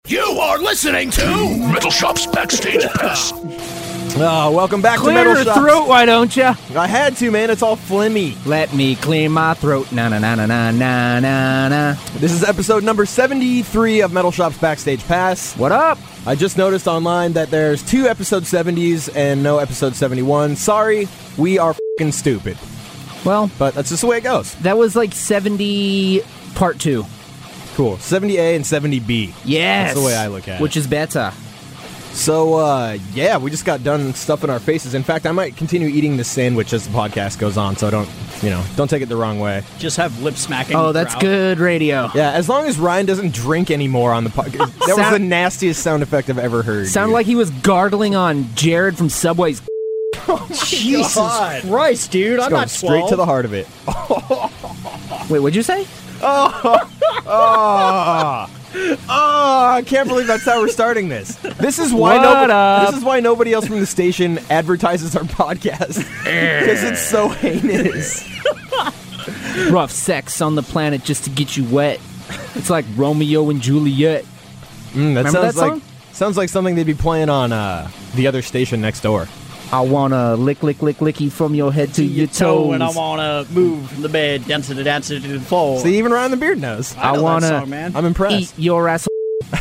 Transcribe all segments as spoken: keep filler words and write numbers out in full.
You are listening to Metal Shop's Backstage Pass. Oh, welcome back Clear to Metal your Shop's. throat, why don't you? I had to, man. It's all phlegmy. Let me clear my throat. Na na na na na na na na. This is episode number seventy-three of Metal Shop's Backstage Pass. What up? I just noticed online that there's two episode seventies and no episode seventy-one. Sorry, we are f***ing stupid. Well, But that's just the way it goes. that was like seventy part two. Cool. seventy A and seventy B. Yes. That's the way I look at it. Which is better. So, uh, yeah, we just got done stuffing our faces. In fact, I might continue eating this sandwich as the podcast goes on, so don't, you know, don't take it the wrong way. Just have lip smacking. Oh, that's throughout. good radio. Yeah, as long as Ryan doesn't drink anymore on the podcast. That was Sound- the nastiest sound effect I've ever heard. Sounded dude. like he was gargling on Jared from Subway's. Jesus God. Christ, dude! I'm Going not straight twelve. to the heart of it. Wait, what'd you say? Oh, oh, I can't believe that's how we're starting this. This is why What nobody. up? This is why nobody else from the station advertises our podcast because it's so heinous. Rough sex on the planet just to get you wet. It's like Romeo and Juliet. Mm, that Remember sounds that like song? sounds like something they'd be playing on uh, the other station next door. I wanna lick, lick, lick, licky from your head to your toes. and I wanna move from the bed, dance to the dance to the floor. See, even Ryan the Beard knows. I, know I wanna that song, man. I'm impressed. Eat your ass.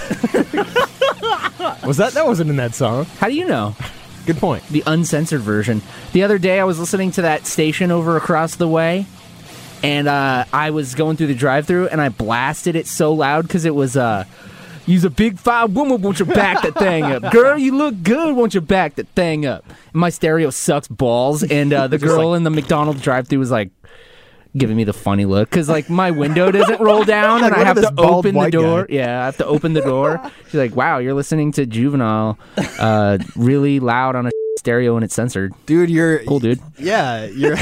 Was that that wasn't in that song? How do you know? Good point. The uncensored version. The other day, I was listening to that station over across the way, and uh, I was going through the drive-thru, and I blasted it so loud because it was, uh, "You's a big fine woman, won't you back that thing up? Girl, you look good, won't you back that thing up?" And my stereo sucks balls, and uh, the girl in the McDonald's drive-thru was like giving me the funny look because like my window doesn't roll down, and Like, I look have at to this bald open the white door. guy. Yeah, I have to open the door. She's like, "Wow, you're listening to Juvenile, uh, really loud on a stereo, and it's censored." Dude, you're Cool, dude. Yeah, you're.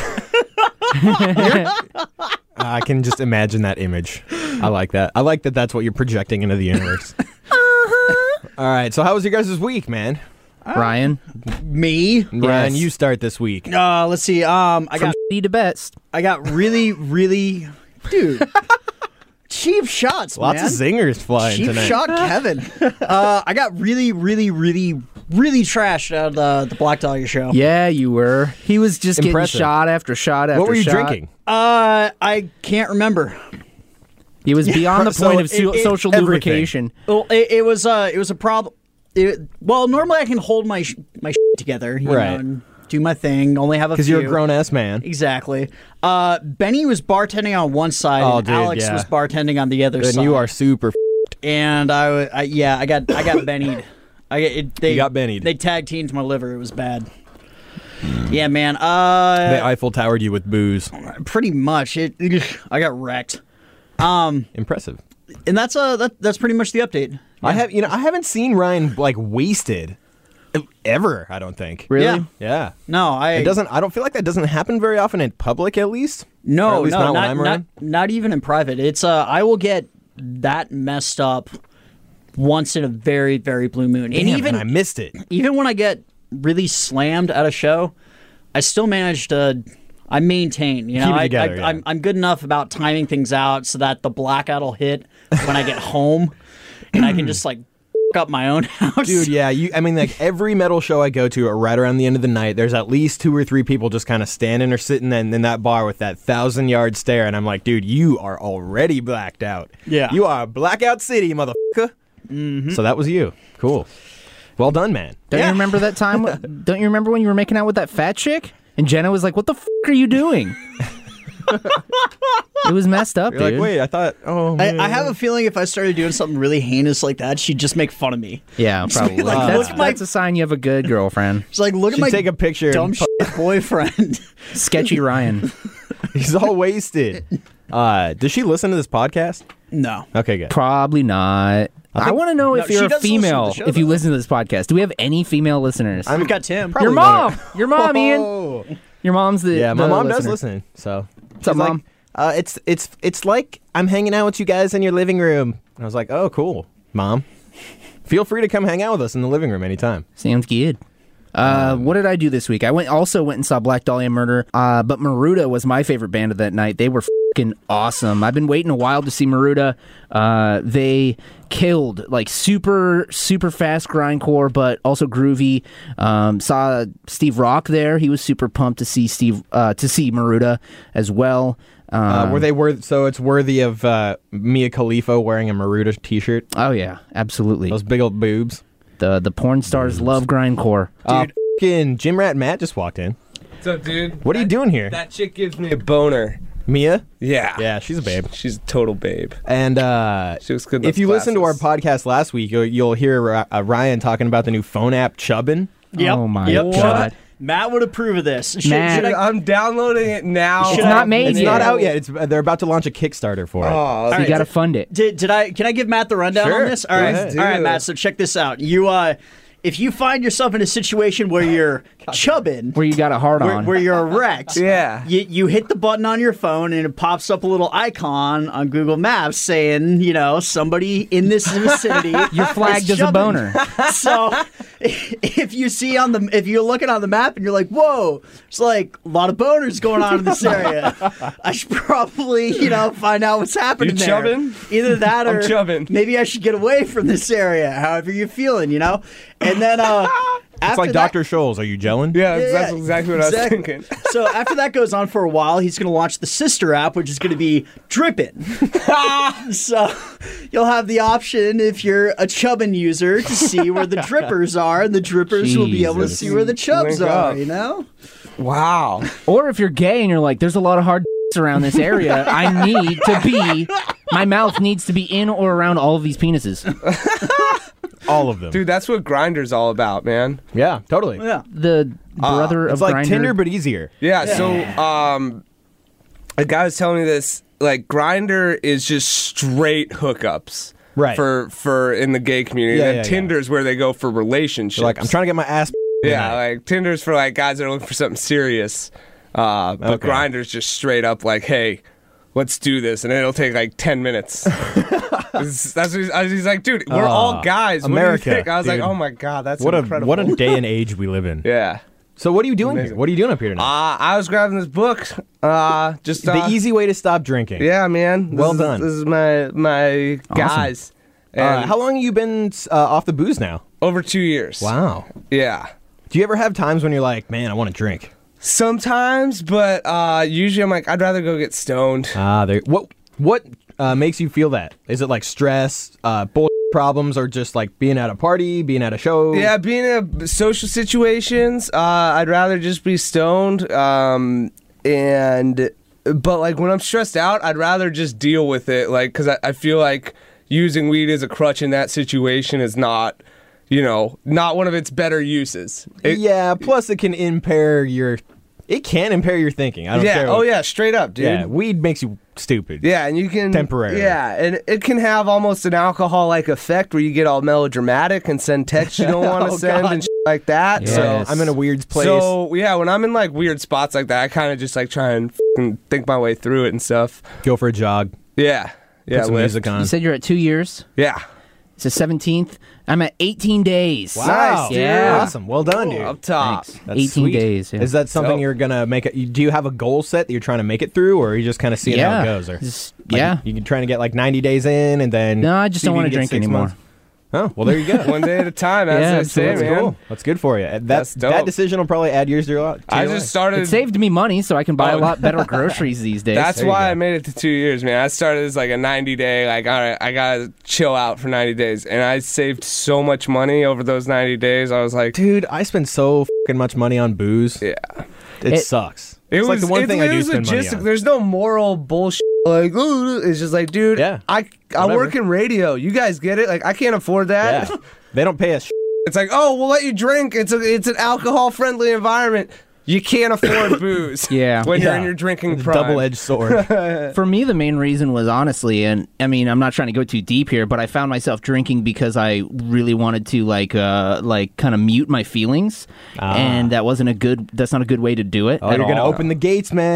You're- I can just imagine that image. I like that. I like that. That's what you're projecting into the universe. Uh-huh. All right. So, how was your guys' week, man? Ryan, Me? Ryan, Yes. you start this week. Uh, let's see. Um, I from got, shitty to best. I got really, really, dude. Cheap shots, Lots man. of zingers flying Cheap tonight. shot, Kevin. uh, I got really, really, really, really trashed out of the, the Black Dahlia show. Yeah, you were. He was just Impressive. getting shot after shot after What were you shot. drinking? Uh, I can't remember. He was beyond the so point of it- so- it- social everything. lubrication. Well, it, it was uh, it was a problem. It, well, normally I can hold my sh- my shit together, you Right. know, and do my thing. Only have a Because few. you're a grown ass man. Exactly. Uh, Benny was bartending on one side, Oh, and dude, Alex yeah. was bartending on the other Then side. you are super. F- And I, wa- I, yeah, I got, I got Bennied. I got, it, they You got Bennied. They tag teamed my liver. It was bad. Yeah, man. Uh, they Eiffel Towered you with booze. pretty much. It. I got wrecked. Um, Impressive. and that's uh, that, that's pretty much the update. I have, you know, I haven't seen Ryan like wasted ever. I don't think. Really? Yeah. Yeah. No, I. It doesn't. I don't feel like that doesn't happen very often in public, at least. Or No, at least no, not, not, when I'm not, around. not even in private. It's uh, I will get that messed up once in a very, very blue moon. And Damn, even and I missed it. even when I get really slammed at a show, I still manage to. I maintain, you know, Keep it I, together, I, yeah. I'm I'm good enough about timing things out so that the blackout will hit when I get home, and I can just like f- up my own house. Dude, yeah, you. I mean, like every metal show I go to, or right around the end of the night, there's at least two or three people just kind of standing or sitting in, in that bar with that thousand yard stare, and I'm like, dude, you are already blacked out. Yeah. you are blackout city, motherfucker. Mm-hmm. So that was you. Cool. Well done, man. Don't Yeah. you remember that time? Don't you remember when you were making out with that fat chick? And Jenna was like, "What the f*** are you doing?" It was messed up, You're dude. like, wait, I thought. Oh, I, I have a feeling if I started doing something really heinous like that, she'd just make fun of me. Yeah, probably. like, that's look at my- that's a sign you have a good girlfriend. She's like, look at She'd my take a picture. dumb And shit boyfriend. Sketchy Ryan. he's all wasted. Uh, does she listen to this podcast? No. Okay, good. Probably not. I, want to know No, if she you're a does listen to the female, show, if you though. listen to this podcast. Do we have any female listeners? We've got Tim. Your Probably mom. not. Your mom, Ian. Oh. Your mom's the Yeah, my the mom does listener. listen. So What's up, she's like, Mom? Uh, it's it's it's like I'm hanging out with you guys in your living room. And I was like, oh, cool, Mom. Feel free to come hang out with us in the living room anytime. Sounds good. Uh, what did I do this week? I went also went and saw Black Dahlia Murder, uh, but Maruda was my favorite band of that night. They were f- fucking awesome. I've been waiting a while to see Maruda. Uh, they killed like super super fast grindcore, but also groovy. Um, saw Steve Rock there. He was super pumped to see Steve uh, to see Maruda as well. Um, Uh, were they worth? So it's worthy of uh, Mia Khalifa wearing a Maruda T-shirt. Oh yeah, absolutely. Those big old boobs. The the porn stars love grindcore. Uh, fucking Gym Rat Matt just walked in. What's up, dude? What are you doing here? That chick gives me a boner. Mia? Yeah. Yeah, she's a babe. She's a total babe. And uh, She looks good in if those you listen to our glasses. podcast last week, you'll, you'll hear uh, Ryan talking about the new phone app Chubbin. Yep. Oh my yep. God. Matt would approve of this. Should, Matt- should I- I'm downloading it now. Should It's I- not made It's yet. not out yet. It's uh, they're about to launch a Kickstarter for it. Oh, So you right. got to fund it. Did, did I? Can I give Matt the rundown Sure. on this? All Go right, ahead. all right, Do. Matt. So check this out. You, uh, if you find yourself in a situation where you're chubbing, Where you got a hard where, on. where you're erect, Yeah. you, you hit the button on your phone and it pops up a little icon on Google Maps saying, you know, somebody in this vicinity. You're flagged is as a chubbing. boner. So if you see on the, if you're looking on the map and you're like, whoa, there's like a lot of boners going on in this area, I should probably, you know, find out what's happening You there. chubbing? Either that I'm or chubbing. maybe I should get away from this area, however you're feeling, you know? And then, uh, It's after like that- Doctor Scholl's. Are you gelling? Yeah, Yeah, that's yeah, exactly what exactly. I was thinking. So after that goes on for a while, he's going to launch the sister app, which is going to be Drippin'. So you'll have the option if you're a Chubbin user to see where the drippers are, and the drippers will be able to Jesus. see where the chubs Link are. up. You know? Wow. Or if you're gay and you're like, there's a lot of hard around this area, I need to be, my mouth needs to be in or around all of these penises. All of them. Dude, that's what Grindr's all about, man. Yeah, totally. Yeah. The brother It's of like Grindr. Tinder, but easier. Yeah, so um a guy was telling me this, like Grindr is just straight hookups. Right. For for in the gay community. Yeah, and yeah, yeah. Tinder's where they go for relationships. They're like, I'm trying to get my ass. Yeah, tonight. like Tinder's for like guys that are looking for something serious. Uh, but Okay. Grindr's just straight up like, hey, let's do this, and it'll take like ten minutes. That's what he's, I was- he's like, dude, we're Ah, all guys. What America, do you think? I was dude. like, oh my god, that's what a incredible. what a day and age we live in. yeah. So what are you doing here? Amazing. What are you doing up here tonight? Uh, I was grabbing this book. Uh, just uh, the easy way to stop drinking. Yeah, man. This Well is- done. This is my my guys. Uh, And how long have you been uh, off the booze now? over two years. Wow. Yeah. Do you ever have times when you're like, man, I want to drink? Sometimes, but uh, usually I'm like, I'd rather go get stoned. Ah, there. What what uh, makes you feel that? Is it like stress, uh, bull problems, or just like being at a party, being at a show? Yeah, being in social situations, uh, I'd rather just be stoned. Um, and but like when I'm stressed out, I'd rather just deal with it. Like, because I, I feel like using weed as a crutch in that situation is not, you know, not one of its better uses. It- yeah. Plus, it can impair your. It can impair your thinking. I don't yeah. care. Oh yeah. Straight up, dude. Yeah. Weed makes you stupid. Yeah, and you can Temporarily. Yeah, and it can have almost an alcohol-like effect where you get all melodramatic and send texts you don't want to Oh, send God. and shit like that. Yes. So I'm in a weird place. So yeah, when I'm in like weird spots like that, I kind of just like try and f***ing think my way through it and stuff. Go for a jog. Yeah, yeah, Put some lift. music on. You said you're at two years. Yeah, It's the seventeenth. I'm at eighteen days. Wow. Nice, dude. Yeah. Awesome. Well done, dude. up top. Thanks. That's eighteen sweet. days. Yeah. Is that something Dope. you're gonna make? It, do you have a goal set that you're trying to make it through, or are you just kind of seeing yeah. how it goes? Or Just- like, yeah. you, you trying to get like ninety days in, and then No, I just see don't if you want to can get drink six anymore. months? Oh, well, there you go. One day at a time, as Yeah, I say, that's man. Cool. That's good for you. That That's dope. that decision will probably add years to your life. I just started. It saved me money, so I can buy Oh. a lot better groceries these days. That's There you why go. I made it to two years, man. I started as like a ninety day, like, all right, I gotta chill out for ninety days. And I saved so much money over those ninety days. I was like, Dude, I spend so fucking much money on booze. yeah. It, It- sucks. It it's was like the one it, thing it I do was spend money logistic. on. There's no moral bullshit. Like, ooh, it's just like, dude, Yeah. I I Whatever. work in radio. You guys get it? Like, I can't afford that. Yeah. They don't pay us. It's like, oh, we'll let you drink. It's a it's an alcohol friendly environment. You can't afford booze. Yeah. when you're Yeah. in your drinking It's a prime. double-edged sword. For me, the main reason was honestly, and I mean, I'm not trying to go too deep here, but I found myself drinking because I really wanted to like, uh, like kind of mute my feelings, Ah. and that wasn't a good. That's not a good way to do it. Oh, at you're gonna all. open the gates, man.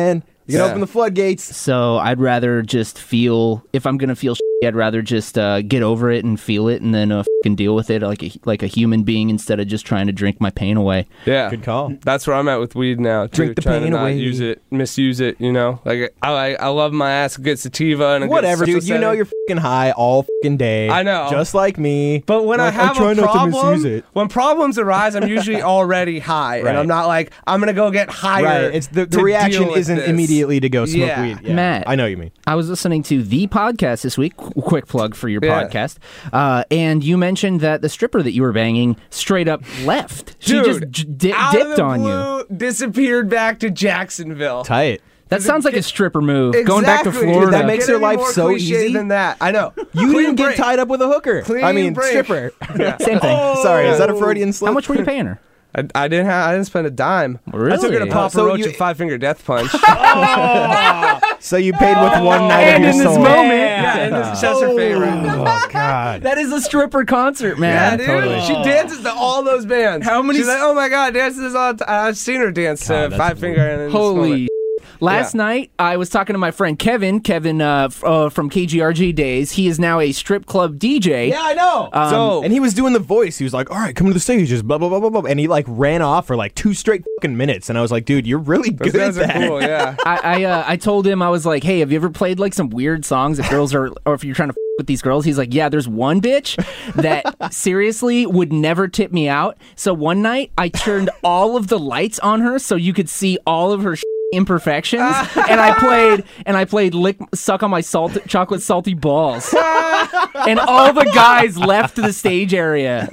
You can Yeah. open the floodgates. So I'd rather just feel, if I'm gonna feel shitty, I'd rather just uh, get over it and feel it, and then uh, fucking deal with it like a like a human being instead of just trying to drink my pain away. Yeah. Good call. That's where I'm at with weed now. Too, Drink the trying pain to not away. use it, misuse it. You know, like I, I, I love my ass a good sativa and a Whatever, good dude. You know you're fucking high all fucking day. I know. Just like me. But when Like, I have try a not to problem, misuse it. when problems arise, I'm usually already high, Right. and I'm not like I'm gonna go get higher. Right. It's the, the to reaction deal with isn't this. immediately to go smoke Yeah. weed. Yeah. Matt. I know what you mean. I was listening to the podcast this week. Qu- quick plug for your Yeah. podcast. Uh, and you mentioned that the stripper that you were banging straight up left. She Dude, just j- di- out dipped of the on you. blue, disappeared back to Jacksonville. Tight. That sounds like a stripper move. Going back to Exactly. Florida. Dude, that makes Get your any life more so cliche easy. than that. I know. You Clean didn't get break. tied up with a hooker. Clean I mean, break. stripper. Same thing. Sorry, is that a Freudian slip? How much were you paying her? I, I didn't have. I didn't spend a dime. I took her to Really? Papa So Roach you- and Five Finger Death Punch. So you paid with one night And of in your this soul. moment- yeah, and this, that's her favorite. Oh God. That is a stripper concert, Yeah, man. dude. totally. She dances to all those bands. How many She's s- like, oh my god, dances all the time. I've seen her dance God, to that's Five Finger. And in this Holy. moment. Last Yeah. night, I was talking to my friend Kevin. Kevin uh, f- uh, from K G R G days. He is now a strip club D J. Yeah, I know. Um, So and he was doing the voice. He was like, "All right, come to the stage, just blah blah blah blah blah," and he like ran off for like two straight fucking minutes. And I was like, "Dude, you're really those good at guys are that." cool. Yeah. I I, uh, I told him, I was like, hey, have you ever played like some weird songs if girls are, or if you're trying to f- with these girls? He's like, yeah, there's one bitch that seriously would never tip me out. So one night I turned all of the lights on her so you could see all of her sh- imperfections, and I played and I played lick suck on my salt chocolate salty balls, and all the guys left the stage area,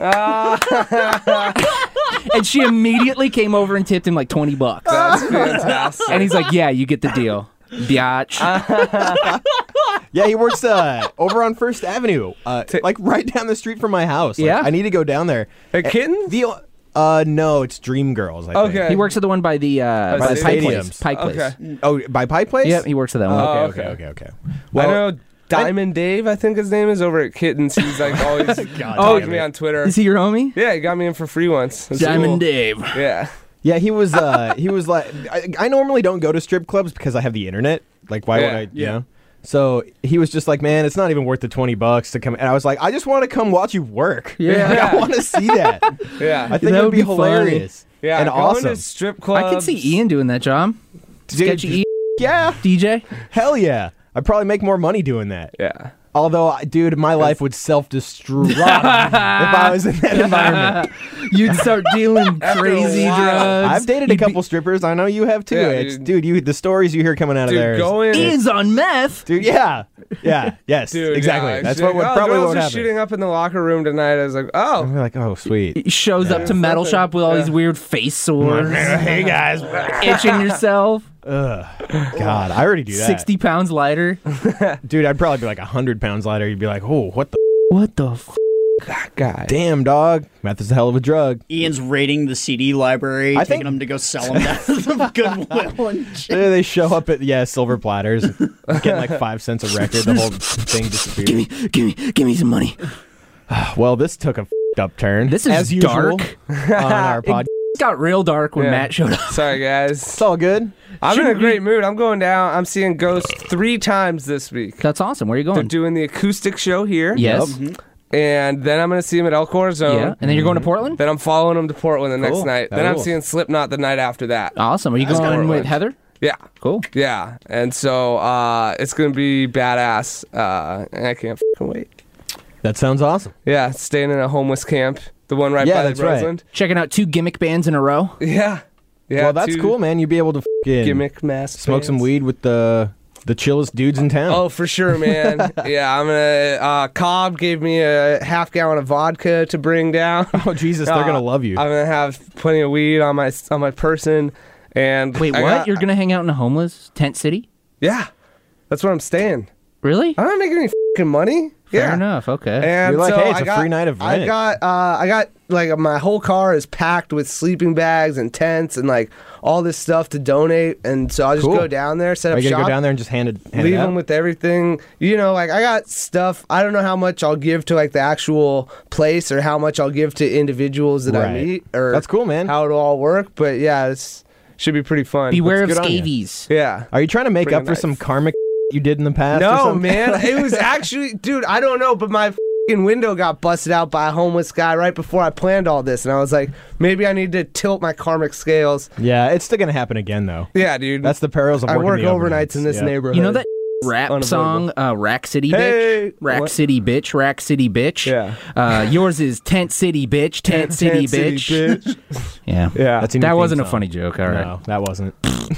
and she immediately came over and tipped him like twenty bucks. That's fantastic. And he's like, yeah, you get the deal, biatch. Yeah, he works uh, over on First Avenue, uh, like right down the street from my house. Like, Yeah? I need to go down there. At Kittens? The uh, no, it's Dream Girls. I think. Okay. He works at the one by the uh, by the the Pike Place. stadiums. Pike Place. Okay. Oh, by Pie Place. Yep, he works at that one. Oh, Okay, okay, okay. okay, okay. I Well, know Diamond Dave, I think his name is, over at Kittens. He's like always God talking damn to me it. on Twitter. Is he your homie? Yeah, he got me in for free once. It's Diamond cool. Dave. Yeah. yeah, he was. Uh, he was like, I, I normally don't go to strip clubs because I have the internet. Like, why would Yeah, I? You yeah. know. So he was just like, man, it's not even worth the twenty bucks to come. And I was like, I just want to come watch you work. Yeah. Like, I want to see that. Yeah. I think That it would would be be funny. hilarious. yeah. and going awesome. to strip clubs. I can see Ian doing that job. Dude, Sketchy Ian, Yeah, D J. hell yeah. I'd probably make more money doing that. Yeah. Although, I- dude, my life would self-destruct if I was in that environment. You'd start dealing crazy while. drugs. I've dated a couple strippers. I know you have too. Yeah, it's, dude. dude, you the stories you hear coming out of there. Dude, is- go in. Ian's on meth. dude, yeah, yeah, yes, Dude, exactly. yeah, That's she's what would like, oh, probably girls what would are happen. shooting up in the locker room tonight. I was like, oh. I'm like, oh, sweet. He shows up to metal nothing. shop with all Yeah. these weird face sores, Hey guys, itching yourself, Ugh. God, I already do that. sixty pounds lighter. Dude, I'd probably be like a hundred pounds lighter. You'd be like, oh, what the What the f? God. damn, dog? Meth is a hell of a drug. Ian's raiding the C D library, I taking think- them to go sell them down to the Goodwill and shit. They they show up at yeah silver platters, getting like five cents a record. The whole thing disappears. Give me, give me, give me some money. Well, this took a f***ed up turn. This is as dark. usual on our It pod. got real dark when Yeah. Matt showed up. Sorry, guys. It's all good. I'm in a Shouldn't great mood. I'm going down. I'm seeing Ghost three times this week. That's awesome. Where are you They're going? doing the acoustic show here. Yes. And then I'm going to see him at El Corazon. Yeah. And then you're going to Portland? Then I'm following him to Portland the Cool. next night. That then I'm rules. seeing Slipknot the night after that. Awesome. Are you That's going Portland. with Heather? Yeah. Cool. Yeah. And so uh, it's going to be badass. Uh, and I can't fucking wait. That sounds awesome. Yeah. Staying in a homeless camp. The one right Yeah, by that's the right. Roseland. Checking out two gimmick bands in a row. Yeah. Yeah. well, that's two cool, man. You'd be able to fucking Gimmick mask. smoke some bands. weed with the the chillest dudes in town. Oh, for sure, man. yeah, I'm gonna. Uh, Cobb gave me a half gallon of vodka to bring down. Oh, Jesus, they're Uh, gonna love you. I'm gonna have plenty of weed on my on my person, and Wait, I what? got- You're going to hang out in a homeless tent city? yeah, that's where I'm staying. Really? I'm not making any fucking money. Fair yeah. enough. Okay. And You're like, so hey, it's I a got- free night of I rent. got, uh, I got like my whole car is packed with sleeping bags and tents and like all this stuff to donate, and so I'll just Cool. go down there, set Are up you gonna shop. go down there and just hand it, hand leave it out? them with everything. You know, like I got stuff. I don't know how much I'll give to like the actual place or how much I'll give to individuals that I Right. meet or That's cool, man. how it'll all work. But yeah, it's should be pretty fun. Beware of good on you. scabies. Yeah. Are you trying to make Bring a up for knife. some karmic you did in the past? or No, something? man. It was actually, dude, I don't know, but my fucking window got busted out by a homeless guy right before I planned all this. And I was like, maybe I need to tilt my karmic scales. Yeah, it's still gonna happen again though. Yeah, dude. That's the perils of I working work the overnights in this Yeah. neighborhood. You know that rap unavoidable. song, uh, Rack City Bitch? Hey! Rack What? City Bitch, Rack City Bitch. Yeah. Uh, yours is Tent City Bitch, Tent City Tent Bitch. bitch. Yeah. Yeah. That's a new That theme wasn't a song. funny joke. All right. No, that wasn't.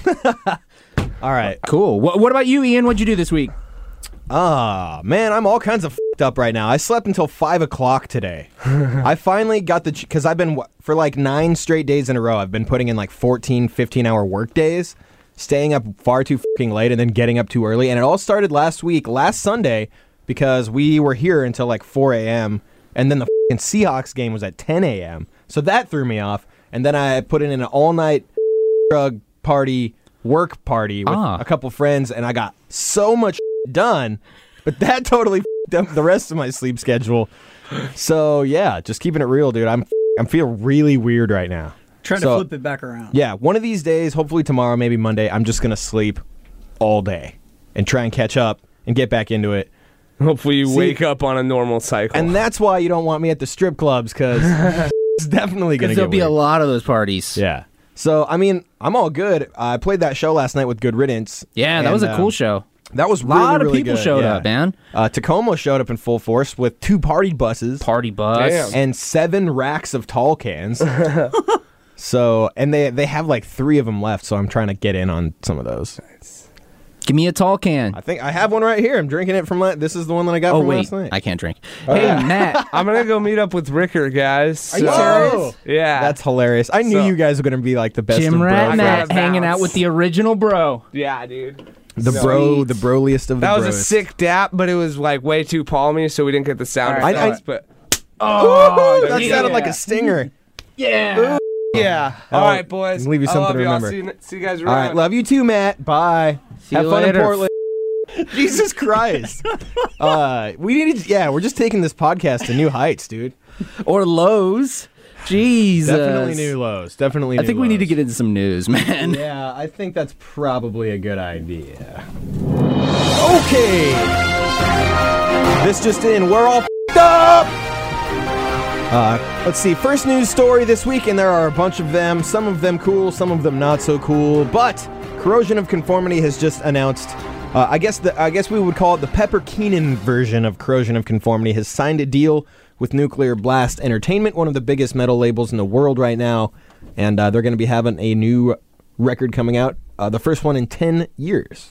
All right. Cool. What, what about you, Ian? What'd you do this week? Ah, man, I'm all kinds of f***ed up right now. I slept until five o'clock today. I finally got the, because I've been, for like nine straight days in a row, I've been putting in like fourteen, fifteen hour work days, staying up far too fucking late and then getting up too early. And it all started last week, last Sunday, because we were here until like four a.m. And then the fucking Seahawks game was at ten a.m. So that threw me off. And then I put in an all night drug party, work party with Ah. a couple friends, and I got so much done, but that totally f***ed up the rest of my sleep schedule. So yeah, just keeping it real, dude. I'm I'm feeling really weird right now. Trying So- to flip it back around. Yeah, one of these days, hopefully tomorrow, maybe Monday, I'm just gonna sleep all day and try and catch up and get back into it. Hopefully you See- wake up on a normal cycle. And that's why you don't want me at the strip clubs, because it's definitely gonna Because get there'll be weird. a lot of those parties. Yeah. So I mean, I'm all good. I played that show last night with Good Riddance. Yeah, that and, was a cool um, show. That was A really, lot of really people good, showed yeah. up, man. Uh, Tacoma showed up in full force with two party buses Party bus. Damn. and seven racks of tall cans. So, and they they have like three of them left. So I'm trying to get in on some of those. Give me a tall can. I think I have one right here. I'm drinking it from. La- this is the one that I got Oh, from wait. last night. I can't drink. Hey, Matt. I'm going to go meet up with Ricker, guys. Are you So- serious? Yeah. That's hilarious. I knew So- you guys were gonna be like the best Jim of Rat bros. I Matt gotta hanging out bounce. with the original bro. yeah, dude. The So- bro, the broliest of the That was a bros. sick dap, but it was like way too palmy, so we didn't get the sound All right, effects. I- but Oh, that sounded like a stinger. yeah. yeah. Oh, All right, boys. leave you I something love to you. I'll remember. see you, see you guys All around. right, love you too, Matt. Bye. See Have you fun later. in Portland. Jesus Christ. Uh, we need to, yeah, we're just taking this podcast to new heights, dude. Or Lowe's. Jesus. Definitely new lows. Definitely I new think we need to lows. get into some news, man. Yeah, I think that's probably a good idea. Okay. This just in, we're all f***ed up. Uh, let's see, first news story this week, and there are a bunch of them. Some of them cool, some of them not so cool. But Corrosion of Conformity has just announced. Uh, I guess the I guess we would call it the Pepper Keenan version of Corrosion of Conformity has signed a deal with Nuclear Blast Entertainment, one of the biggest metal labels in the world right now, and uh, they're going to be having a new record coming out, uh, the first one in ten years.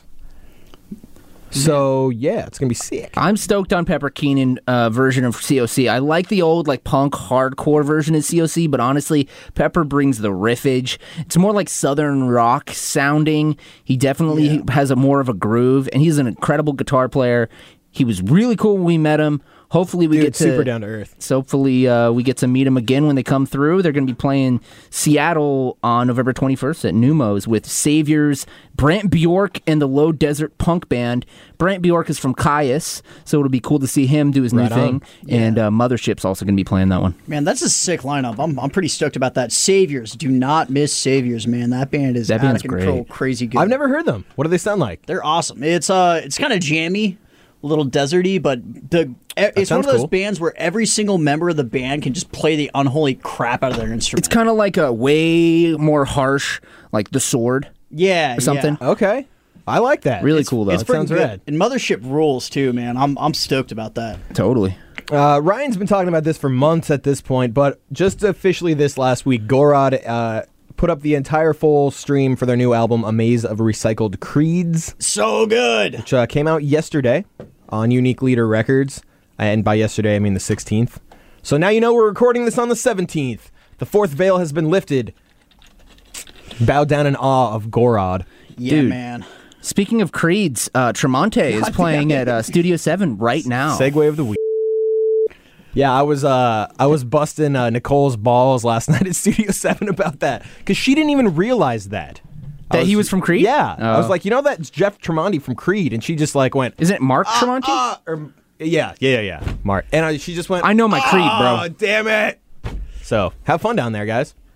So yeah, it's gonna be sick. I'm stoked on Pepper Keenan uh, version of C O C. I like the old like punk hardcore version of C O C, but honestly, Pepper brings the riffage. It's more like southern rock sounding. He definitely has a more of a groove, and he's an incredible guitar player. He was really cool when we met him. Hopefully we Dude, get to super down to earth. So hopefully uh, we get to meet him again when they come through. They're going to be playing Seattle on November twenty-first at Numos with Saviors, Brant Bjork, and the Low Desert Punk Band. Brant Bjork is from Caius, so it'll be cool to see him do his Right new thing. on. And uh, Mothership's also going to be playing that one. Man, that's a sick lineup. I'm, I'm pretty stoked about that. Saviors. Do not miss Saviors, man. That band is That out band's of control, great. crazy good. I've never heard them. What do they sound like? They're awesome. It's uh, it's kind of jammy, a little deserty, but the it's one sounds of those cool. bands where every single member of the band can just play the unholy crap out of their instrument. It's kind of like a way more harsh, like The Sword yeah, or something. yeah. Okay, I like that. Really It's- cool, though. It It sounds Pretty good. rad. And Mothership rules too, man. I'm I'm stoked about that. Totally. Uh, Ryan's been talking about this for months at this point, but just officially this last week, Gorod uh, put up the entire full stream for their new album, A Maze of Recycled Creeds, So good. which uh, came out yesterday on Unique Leader Records. And by yesterday, I mean the sixteenth. So now you know we're recording this on the seventeenth. The fourth veil has been lifted. Bow down in awe of Gorod. Yeah, Dude. man. Speaking of creeds, uh, Tremonte is playing at uh, Studio seven right now. Segue of the week. Yeah, I was uh, I was busting uh, Nicole's balls last night at Studio seven about that because she didn't even realize that. I That he was from Creed? Yeah, I was Oh. like, you know, that's Jeff Tremonti from Creed, and she just like went, Isn't it Mark Tremonti? ah, or, yeah, yeah, yeah, yeah, Mark, and I, she just went, I know my Creed, bro. Oh, damn it! So have fun down there, guys.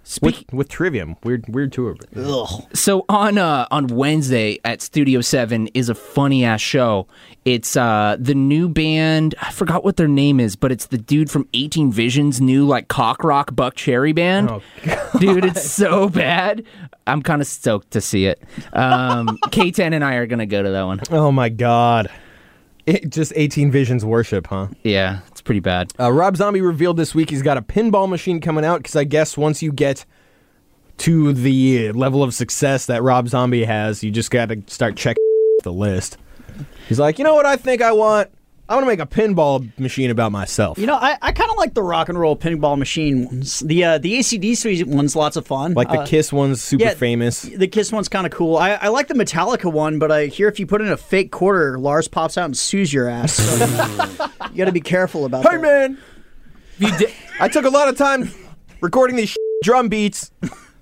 Speak- with with Trivium. Weird, weird tour. Ugh. So on uh, on Wednesday at Studio Seven is a funny ass show. It's uh, the new band. I forgot what their name is, but it's the dude from eighteen Vision's new like cock rock Buck Cherry band. Oh, Dude, it's so bad. I'm kind of stoked to see it. Um, K ten and I are gonna go to that one. Oh my God. It, just eighteen Visions worship, huh? Yeah, it's pretty bad. Uh, Rob Zombie revealed this week he's got a pinball machine coming out because I guess once you get to the level of success that Rob Zombie has, you just got to start checking the list. He's like, you know what I think I want? I want to make a pinball machine about myself. You know, I, I kind of like the rock and roll pinball machine ones. The uh, the A C D C one's lots of fun. Like the Uh, Kiss one's super yeah, famous. The Kiss one's kind of cool. I, I like the Metallica one, but I hear if you put in a fake quarter, Lars pops out and sues your ass. So you got to be careful about Hey that. man, You di- I took a lot of time recording these drum beats.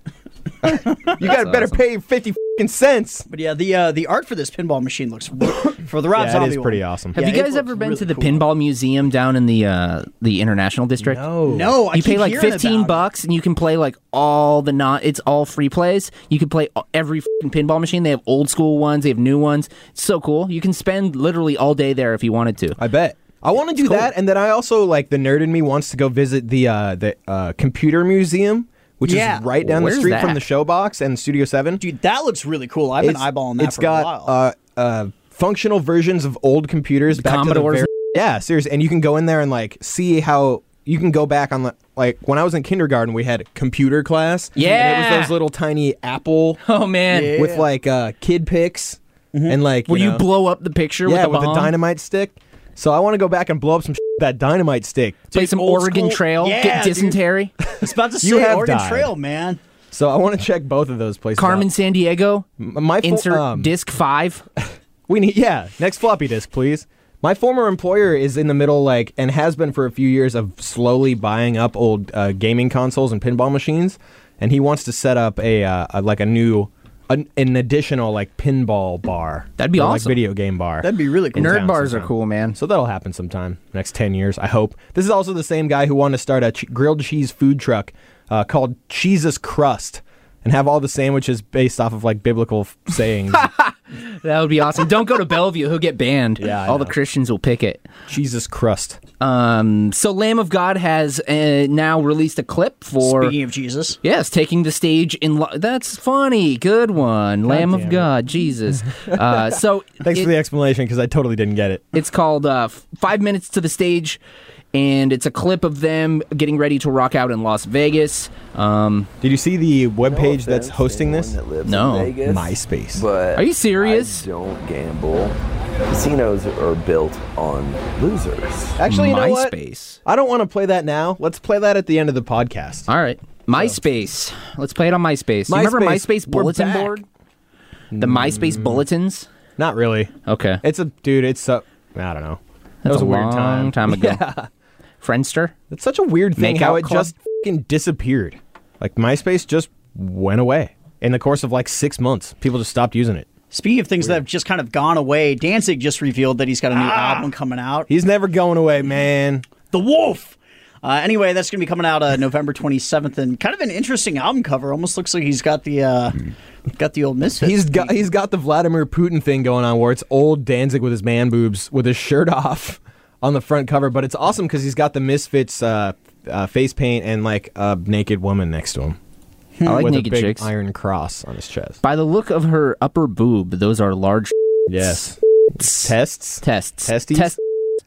You got better awesome. pay fifty fucking cents. But yeah, the uh, the art for this pinball machine looks for the Rob Yeah, it Zombie is pretty one. awesome. Have Yeah, you it guys looks ever been really to the cool. Pinball Museum down in the uh, the International District? No. No, I You pay keep like hearing fifteen about it. bucks and you can play like all the not. It's all free plays. You can play every fucking pinball machine. They have old school ones. They have new ones. It's so cool. You can spend literally all day there if you wanted to. I bet. I want to do cool. that, and then I also like the nerd in me wants to go visit the uh, the uh, computer museum, which Yeah. is right down Where's the street that? from the Showbox and Studio Seven. Dude, that looks really cool. I've been eyeballing that It's for got a while. Uh, uh, functional versions of old computers back to the Commodores. very, yeah, seriously, and you can go in there and like see how you can go back on the like when I was in kindergarten we had computer class. and it Yeah. was those little tiny Apple Oh man, Yeah. with like uh, kid pics and like will you know, blow up the picture yeah with with the a bomb? dynamite stick. So I want to go back and blow up some shit with that dynamite stick. Play some old Oregon school- Trail. Yeah, Get dude. dysentery. I was about to say You have Oregon died. Trail, man. So I want to check both of those places. Carmen out. San Diego. M- my fo- Insert um, disc five. We need yeah, next floppy disk, please. My former employer is in the middle, like, and has been for a few years, of slowly buying up old uh, gaming consoles and pinball machines, and he wants to set up a, uh, a like a new, an, an additional like pinball bar. That'd be or, like awesome. video game bar. That'd be really cool. Nerd town bars are sometime. cool, man. So that'll happen sometime next ten years, I hope. This is also the same guy who wanted to start a ch- grilled cheese food truck uh, called Cheese's Crust, and have all the sandwiches based off of like biblical f- sayings. That would be awesome. Don't go to Bellevue; he'll get banned. Yeah, I all the know. Christians will pick it. Cheese's Crust. Um, so Lamb of God has uh, now released a clip for Speaking of Jesus. yes, taking the stage in. Lo- That's funny. Good one. Lamb damn of it. God, Jesus. Uh, so Thanks it- for the explanation because I totally didn't get it. it's called uh, F- Five Minutes to the Stage, and it's a clip of them getting ready to rock out in Las Vegas. Um, Did you see the webpage that's offense to hosting anyone this? that lives No. in Vegas, MySpace. But Are you serious? I don't gamble. Casinos are built on losers. Actually, you know what? MySpace. I don't want to play that now. Let's play that at the end of the podcast. All right. MySpace. Let's play it on MySpace. You remember MySpace, MySpace we're bulletin back. board? The MySpace bulletins? Not really. Okay. It's a dude. It's a. I don't know. That That's was a, weird long time. time ago. Friendster? It's such a weird thing Makeout how it club? just fucking disappeared. Like MySpace just went away in the course of like six months. People just stopped using it. Speaking of things that have just kind of gone away, Danzig just revealed that he's got a new album coming out. He's never going away, man. The Wolf. Uh, anyway, that's going to be coming out uh, November twenty-seventh, and kind of an interesting album cover. Almost looks like he's got the uh, got the old Misfits. He's got he's got the Vladimir Putin thing going on where it's old Danzig with his man boobs with his shirt off on the front cover, but it's awesome because he's got the Misfits uh, uh, face paint and like a naked woman next to him. I like with naked a big chicks. iron cross on his chest. By the look of her upper boob, those are large Yes. Tests. tests. Testes? Test-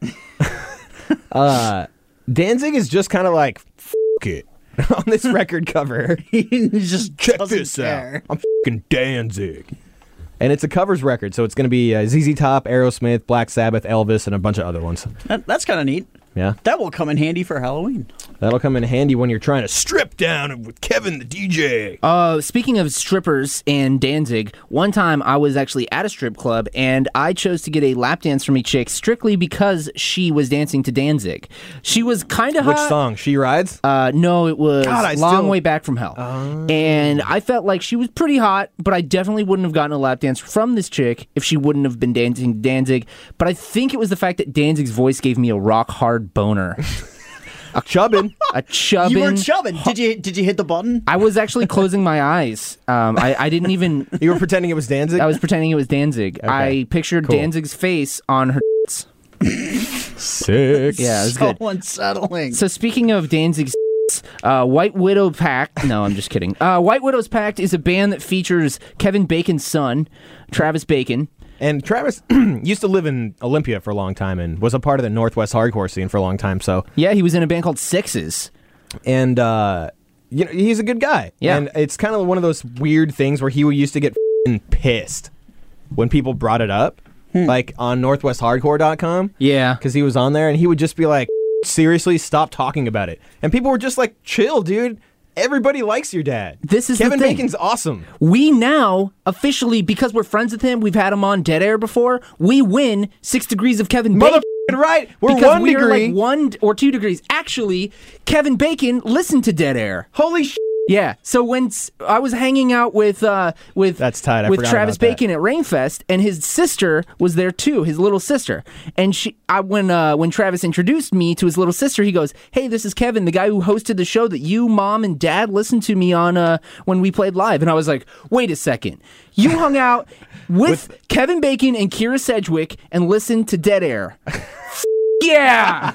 Uh, Danzig is just kind of like F- it on this record cover. he just Check doesn't this care. out. I'm fucking Danzig. And it's a covers record, so it's going to be uh, Z Z Top, Aerosmith, Black Sabbath, Elvis, and a bunch of other ones. That, that's kind of neat. Yeah, That will come in handy for Halloween. that'll come in handy when you're trying to strip down with Kevin the D J. Uh, speaking of strippers and Danzig, one time I was actually at a strip club and I chose to get a lap dance from a chick strictly because she was dancing to Danzig. She was kind of Which hot. song? She Rides? Uh, no, it was God, I Long still- Way Back from Hell. And I felt like she was pretty hot, but I definitely wouldn't have gotten a lap dance from this chick if she wouldn't have been dancing to Danzig. But I think it was the fact that Danzig's voice gave me a rock hard boner. Chubbin. A chubbin. You were chubbing. Did you did you hit the button? I was actually closing my eyes. Um, I, I didn't even. You were pretending it was Danzig? I was pretending it was Danzig. I pictured Cool. Danzig's face on her. Sick. Yeah, it was So good. unsettling. So speaking of Danzig's, uh, White Widow Pact. No, I'm just kidding. Uh, White Widow's Pact is a band that features Kevin Bacon's son, Travis Bacon. And Travis used to live in Olympia for a long time and was a part of the Northwest hardcore scene for a long time. So, Yeah, he was in a band called Sixes. and uh, you know, he's a good guy. Yeah. And it's kind of one of those weird things where he used to get f***ing pissed when people brought it up, like on northwest hardcore dot com. Yeah. Because he was on there, and he would just be like, seriously, stop talking about it. And people were just like, chill, dude. Everybody likes your dad. This is the Kevin thing. Bacon's awesome. We now, officially, because we're friends with him, we've had him on Dead Air before, we win Six Degrees of Kevin Bacon. Motherfucking right. We're because one we degree. are like one or two degrees. Actually, Kevin Bacon listened to Dead Air. Holy shit. Yeah. So when s- I was hanging out with uh, with That's tight. I with forgot Travis about that. Bacon at Rainfest, and his sister was there too, his little sister. And she, I when uh, when Travis introduced me to his little sister, he goes, "Hey, this is Kevin, the guy who hosted the show that you, mom, and dad listened to me on uh, when we played live." And I was like, "Wait a second, you hung out with, Kevin Bacon and Kira Sedgwick and listened to Dead Air." Yeah,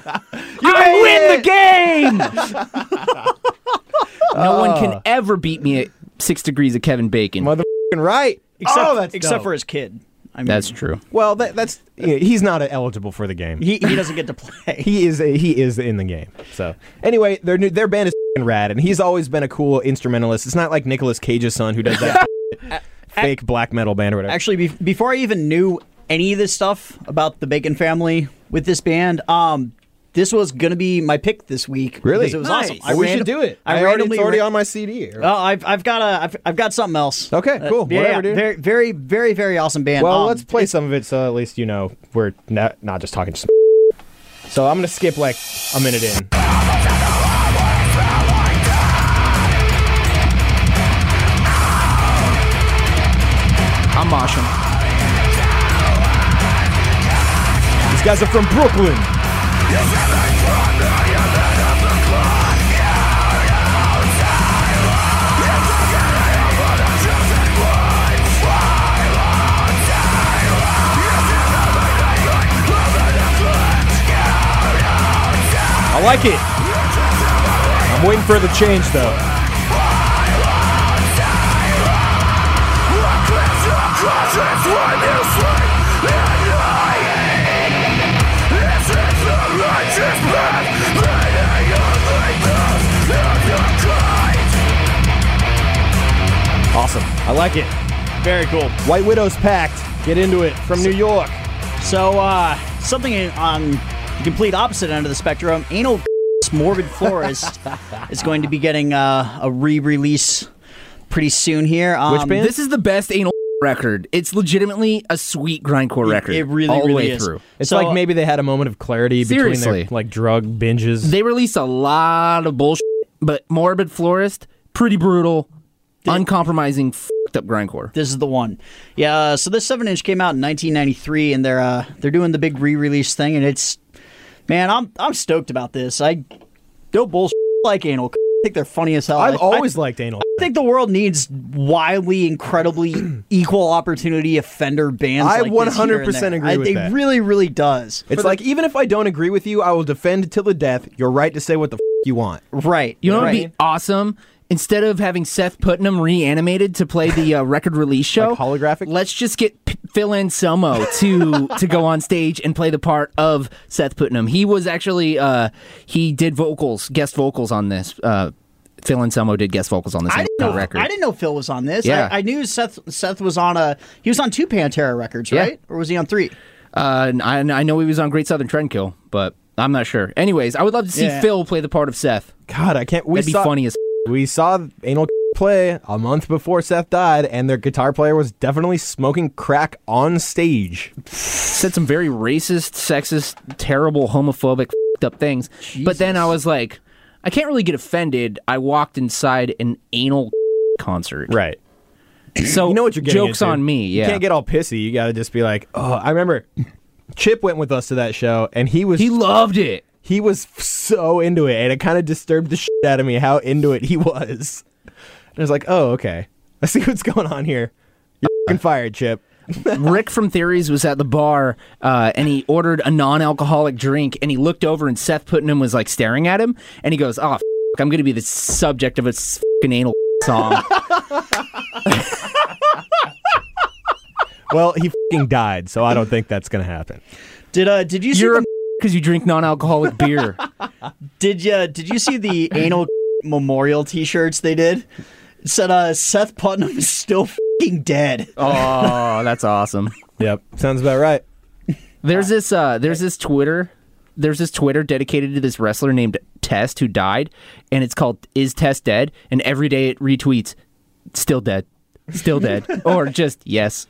I win the game. No one can ever beat me at Six Degrees of Kevin Bacon. Motherfucking right. Except, oh, that's except dope. for his kid. I mean, That's true. Well, that, that's you know, he's not eligible for the game. he, he doesn't get to play. He is a, he is in the game. So anyway, their new, their band is f***ing rad, and he's always been a cool instrumentalist. It's not like Nicolas Cage's son who does that fake black metal band or whatever. Actually, be- before I even knew any of this stuff about the Bacon family with this band, um, this was gonna be my pick this week. Really? Because it was Nice. awesome. Well, we random- should do it. I, I already, randomly it's already ra- on my C D. Oh, I've I've got a I've, I've got something else. Okay, cool. Uh, yeah, Whatever, yeah, dude. Very very very very awesome band. Well, Um, let's play some of it so at least you know we're not not just talking. Some so I'm gonna skip like a minute in. I'm moshing. These guys are from Brooklyn. I like it. I'm waiting for the change though. Awesome. I like it. very cool. White Widow's Pact. Get into it from New York. So uh, something on the complete opposite end of the spectrum, Anal Morbid Florist is going to be getting uh, a re-release pretty soon here. Um, Which band? This is the best anal record. It's legitimately a sweet grindcore record. It really, all the really way is. through. It's So- like maybe they had a moment of clarity between Seriously. their like drug binges. They released a lot of bullshit, but Morbid Florist, pretty brutal, uncompromising, fucked up grindcore. This is the one. Yeah, uh, so this seven inch came out in nineteen ninety-three, and they're uh, they're doing the big re-release thing, and it's, man, I'm I'm stoked about this. I don't bullshit like Anal. I think they're funny as hell. I've I- always liked anal. I think the world needs wildly, incredibly equal opportunity offender bands. I like this one hundred percent here and there. agree with I, that. It really, really does. It's like even if I don't agree with you, I will defend till the death your right to say what the f- you want. Right. You know what right. would be awesome? Instead of having Seth Putnam reanimated to play the uh, record release show, Like holographic? let's just get P- Phil Anselmo to to go on stage and play the part of Seth Putnam. He was actually uh, he did vocals, guest vocals on this. Uh, Phil Anselmo did guest vocals on this I didn't know. record. I didn't know Phil was on this. Yeah. I, I knew Seth. Seth was on a. He was on two Pantera records, Yeah. right? Or was he on three? Uh, I, I know he was on Great Southern Trendkill, but I'm not sure. Anyways, I would love to see Yeah. Phil play the part of Seth. God, I can't. We That'd be saw, funny as. We saw anal play a month before Seth died, and their guitar player was definitely smoking crack on stage. Said some very racist, sexist, terrible, homophobic, fed up things. But then I was like, I can't really get offended. I walked inside an anal concert. Right. So You know what you're getting jokes into. on me. Yeah. You can't get all pissy. You got to just be like, oh, I remember Chip went with us to that show, and he was he loved it. he was so into it, and it kind of disturbed the shit out of me how into it he was. And I was like, oh, okay. I see what's going on here. You're fucking fired, Chip. Rick from Theories was at the bar, uh, and he ordered a non-alcoholic drink, and he looked over, and Seth Putnam was like staring at him, and he goes, oh, f- I'm going to be the subject of a fucking anal song. Well, he fucking died, so I don't think that's going to happen. Did uh did you see You're the, because you drink non-alcoholic beer. did you did you see the anal memorial T-shirts they did? It said uh Seth Putnam is still fucking dead. Oh, that's awesome. Yep, sounds about right. There's this uh there's this Twitter there's this Twitter dedicated to this wrestler named Test who died, and it's called Is Test Dead? And every day it retweets still dead. Still dead. Or just yes.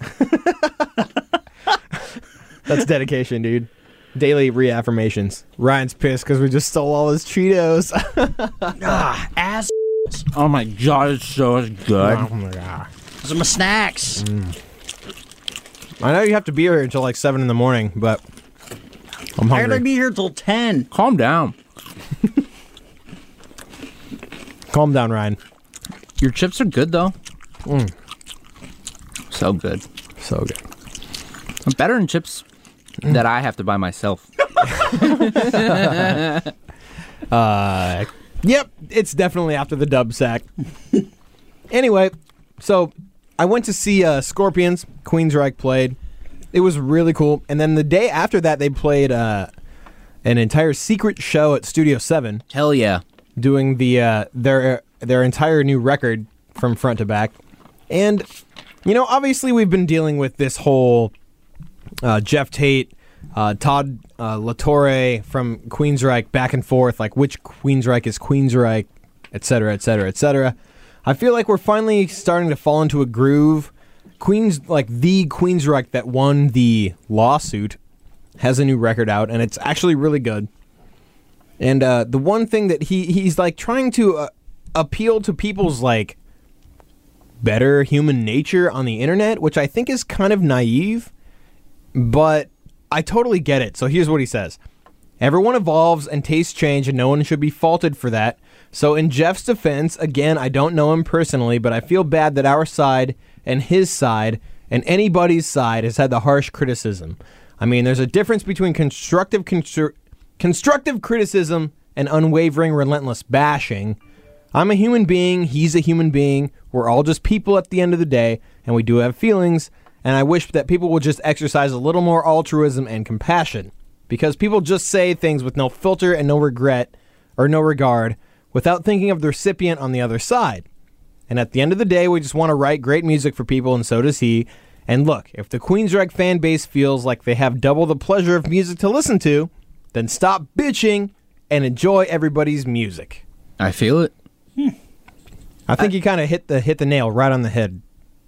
That's dedication, dude. Daily reaffirmations. Ryan's pissed because we just stole all his Cheetos. Ah, ass. Oh my god, it's so good. Oh my god. Those are my snacks. I know you have to be here until like seven in the morning, but I'm I gotta hungry. be here till ten. Calm down. Calm down, Ryan. Your chips are good though. Mm. So good. So good. Better than chips that I have to buy myself. uh, yep, it's definitely after the dub sack. Anyway, so I went to see uh, Scorpions. Queensryche played. It was really cool. And then the day after that, they played uh, an entire secret show at Studio Seven, Hell yeah. doing the uh, their their entire new record from front to back. And you know, obviously, we've been dealing with this whole uh, Jeff Tate, uh, Todd uh, LaTorre from Queensryche back and forth, like which Queensryche is Queensryche, et cetera, et cetera, et cetera. I feel like we're finally starting to fall into a groove. Queens, like the Queensryche that won the lawsuit, has a new record out, and it's actually really good. And uh, the one thing that he he's like trying to uh, appeal to people's like better human nature on the internet, which I think is kind of naive, but I totally get it. So here's what he says. Everyone evolves and tastes change, and no one should be faulted for that. So in Jeff's defense, again, I don't know him personally, but I feel bad that our side and his side and anybody's side has had the harsh criticism. I mean, there's a difference between constructive constru- constructive criticism and unwavering, relentless bashing. I'm a human being, he's a human being, we're all just people at the end of the day, and we do have feelings, and I wish that people would just exercise a little more altruism and compassion. Because people just say things with no filter and no regret, or no regard, without thinking of the recipient on the other side. And at the end of the day, we just want to write great music for people, and so does he. And look, if the Queensryche fan base feels like they have double the pleasure of music to listen to, then stop bitching and enjoy everybody's music. I feel it. Hmm. I think I, you kind of hit the hit the nail right on the head.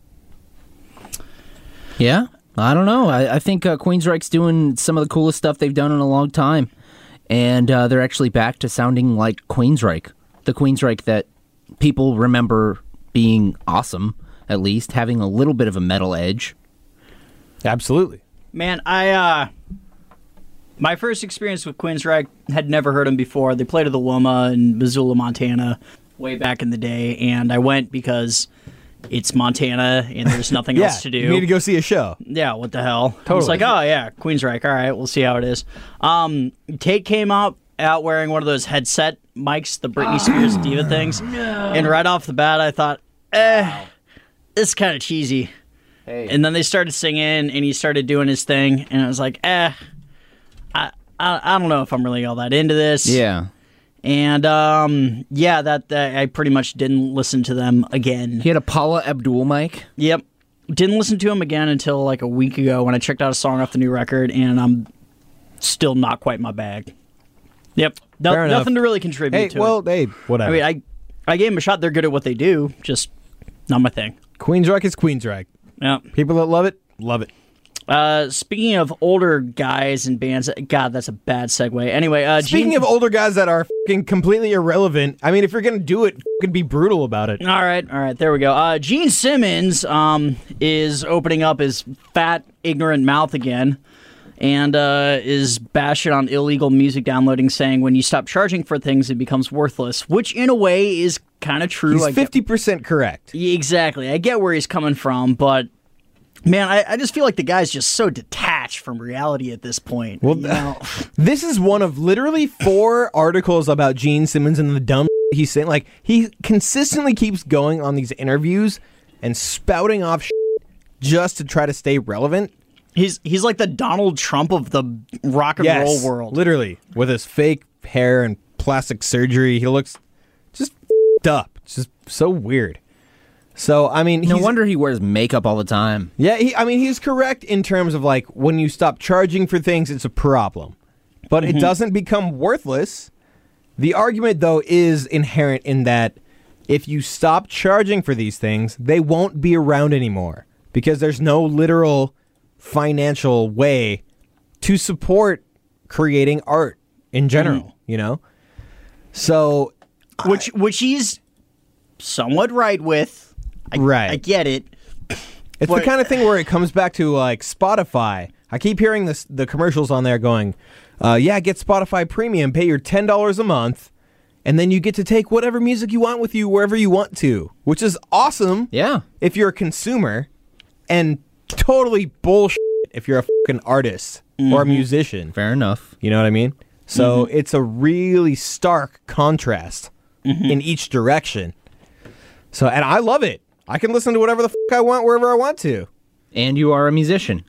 Yeah, I don't know. I, I think uh, Queensryche's doing some of the coolest stuff they've done in a long time. And uh, they're actually back to sounding like Queensryche. The Queensryche that people remember being awesome, at least, having a little bit of a metal edge. Absolutely. Man, I, uh... my first experience with Queensryche, had never heard them before. They played at the Loma in Missoula, Montana, way back in the day, and I went because it's Montana and there's nothing yeah, else to do. You need to go see a show. Yeah, what the hell? Totally. It's like, oh yeah, Queensryche. All right, we'll see how it is. Um, Tate came out out wearing one of those headset mics, the Britney Spears diva things, and right off the bat, I thought, eh, wow. This is kind of cheesy. Hey. And then they started singing, and he started doing his thing, and I was like, eh, I, I, I don't know if I'm really all that into this. Yeah. And, um, yeah, that, that I pretty much didn't listen to them again. He had a Paula Abdul mic? Yep. Didn't listen to him again until like a week ago when I checked out a song off the new record, and I'm still not quite my bag. Yep. No, nothing to really contribute hey, to well, it. hey, whatever. I mean, I, I gave them a shot. They're good at what they do. Just not my thing. Queensryche is Queensryche. Yeah. People that love it, love it. Uh, speaking of older guys and bands, God, that's a bad segue. Anyway, uh, speaking Gene, of older guys that are fucking completely irrelevant, I mean, if you're gonna do it, fucking be brutal about it. All right, all right, there we go. Uh, Gene Simmons um is opening up his fat, ignorant mouth again, and uh, is bashing on illegal music downloading, saying when you stop charging for things, it becomes worthless, which in a way is kind of true. He's I get- fifty percent correct. Yeah, exactly. I get where he's coming from, but man, I, I just feel like the guy's just so detached from reality at this point. Well, you know? This is one of literally four articles about Gene Simmons and the dumb he's saying. Like, he consistently keeps going on these interviews and spouting off just to try to stay relevant. He's he's like the Donald Trump of the rock and Yes, roll world. literally. With his fake hair and plastic surgery, he looks just f***ed up. It's just so weird. So, I mean, No he's, wonder he wears makeup all the time. yeah, he, I mean, he's correct in terms of, like, when you stop charging for things, it's a problem. But Mm-hmm. it doesn't become worthless. The argument, though, is inherent in that if you stop charging for these things, they won't be around anymore because there's no literal financial way to support creating art in general, Mm. you know? So, which which he's somewhat right with. I, Right. I get it. it's But- the kind of thing where it comes back to like Spotify. I keep hearing this the commercials on there going, uh, yeah, get Spotify Premium, pay your ten dollars a month, and then you get to take whatever music you want with you wherever you want to, which is awesome. Yeah. If you're a consumer, and totally bullshit if you're a fucking artist or a musician. Fair enough. You know what I mean? So it's a really stark contrast in each direction. So, and I love it. I can listen to whatever the fuck I want wherever I want to. And you are a musician.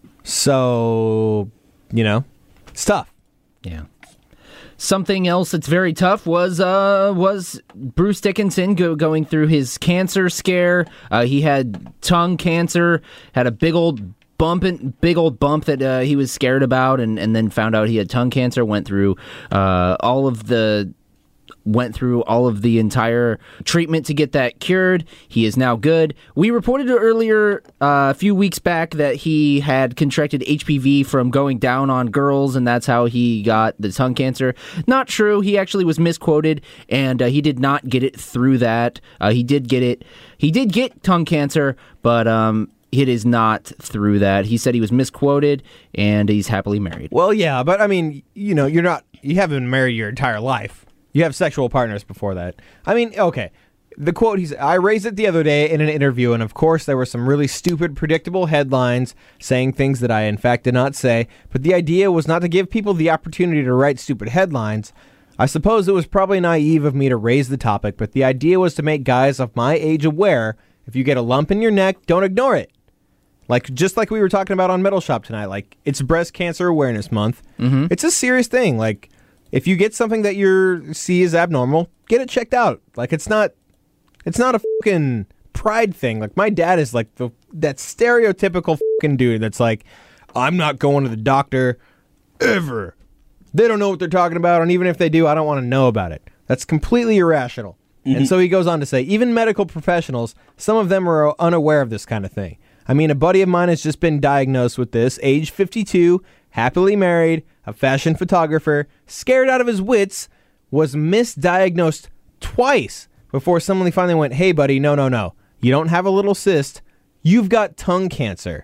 So, you know, it's tough. Yeah. Something else that's very tough was uh, was Bruce Dickinson go- going through his cancer scare. Uh, he had tongue cancer, had a big old bump, in, big old bump that uh, he was scared about, and, and then found out he had tongue cancer. Went through uh, all of the went through all of the entire treatment to get that cured. He is now good. We reported earlier uh, a few weeks back that he had contracted H P V from going down on girls, and that's how he got the tongue cancer. Not true. He actually was misquoted, and uh, he did not get it through that. Uh, he did get it. He did get tongue cancer, but um, it is not through that. He said he was misquoted, and he's happily married. Well, yeah, but I mean, you know, you're not, you haven't been married your entire life. You have sexual partners before that. I mean, okay. The quote, he's, I raised it the other day in an interview, and of course there were some really stupid, predictable headlines saying things that I, in fact, did not say. But the idea was not to give people the opportunity to write stupid headlines. I suppose it was probably naive of me to raise the topic, but the idea was to make guys of my age aware, if you get a lump in your neck, don't ignore it. Like, just like we were talking about on Metal Shop tonight, like, it's Breast Cancer Awareness Month. Mm-hmm. It's a serious thing. Like, if you get something that you see is abnormal, get it checked out. Like, it's not, it's not a fucking pride thing. Like, my dad is like the that stereotypical fucking dude that's like, I'm not going to the doctor ever. They don't know what they're talking about, and even if they do, I don't want to know about it. That's completely irrational. Mm-hmm. And so he goes on to say, even medical professionals, some of them are unaware of this kind of thing. I mean, a buddy of mine has just been diagnosed with this, age fifty-two, happily married, a fashion photographer, scared out of his wits, was misdiagnosed twice before someone finally went, hey, buddy, no, no, no. You don't have a little cyst. You've got tongue cancer.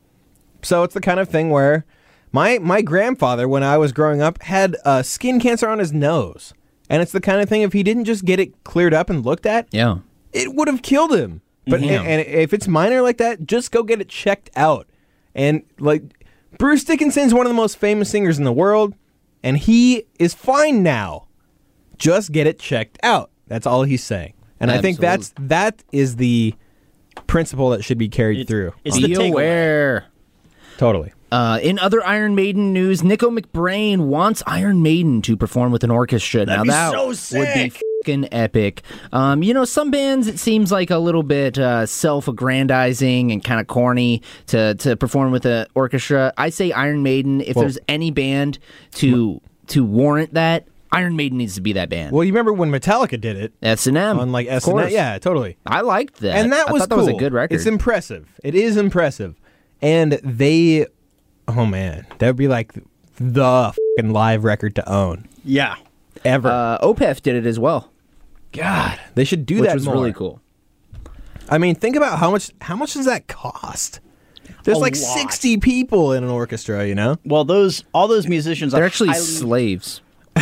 So it's the kind of thing where my my grandfather, when I was growing up, had uh, skin cancer on his nose. And it's the kind of thing, if he didn't just get it cleared up and looked at, Yeah. it would have killed him. But Yeah. and, and if it's minor like that, just go get it checked out. And like Bruce Dickinson's one of the most famous singers in the world, and he is fine now. Just get it checked out. That's all he's saying. And I think that's that is the principle that should be carried It- through. it's the Be takeaway. aware. Totally. Uh, in other Iron Maiden news, Nico McBrain wants Iron Maiden to perform with an orchestra. That'd now be that so would be sick. fucking epic. Um, you know, some bands it seems like a little bit uh, self-aggrandizing and kind of corny to to perform with an orchestra. I say Iron Maiden. If Well- there's any band to to warrant that, Iron Maiden needs to be that band. Well, you remember when Metallica did it S and M on like of S and M? course. Yeah, totally. I liked that, And that I was thought that cool. was a good record. It's impressive. It is impressive. And they, oh man, that would be like the fucking live record to own Yeah. ever. uh, Opeth did it as well, God, they should do which that was more. really cool. I mean, think about how much how much does that cost? There's A like lot. sixty people in an orchestra, you know? Well, those all those musicians They're are actually highly, slaves.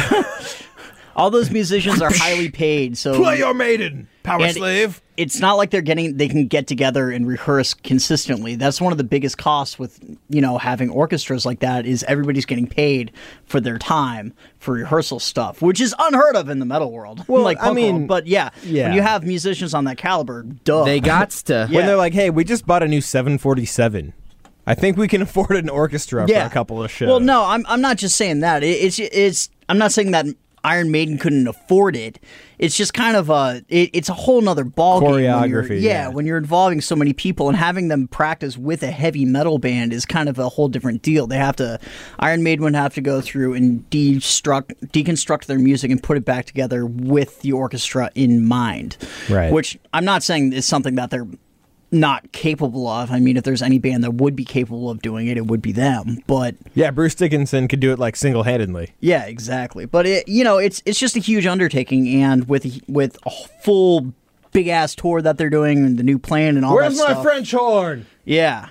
all those musicians are highly paid. So Play your maiden, power And slave. it's not like they're getting they can get together and rehearse consistently. That's one of the biggest costs with, you know, having orchestras like that is everybody's getting paid for their time for rehearsal stuff, which is unheard of in the metal world. Well, like I punk mean, world. But yeah, yeah. when you have musicians on that caliber, duh. They gots to. Yeah. When they're like, hey, we just bought a new seven forty-seven. I think we can afford an orchestra yeah. for a couple of shows. Well, no, I'm I'm not just saying that. It, it's it's I'm not saying that Iron Maiden couldn't afford it. It's just kind of a it, it's a whole nother ball game when you're- Choreography, yeah, yeah. when you're involving so many people and having them practice with a heavy metal band is kind of a whole different deal. They have to Iron Maiden would have to go through and destruct deconstruct their music and put it back together with the orchestra in mind. Right. Which I'm not saying is something that they're not capable of. I mean, if there's any band that would be capable of doing it, it would be them. But yeah, Bruce Dickinson could do it like single-handedly. yeah, exactly. But it, you know, it's it's just a huge undertaking, and with with a full big ass tour that they're doing, and the new plan and all Where's that my stuff. French horn? Yeah,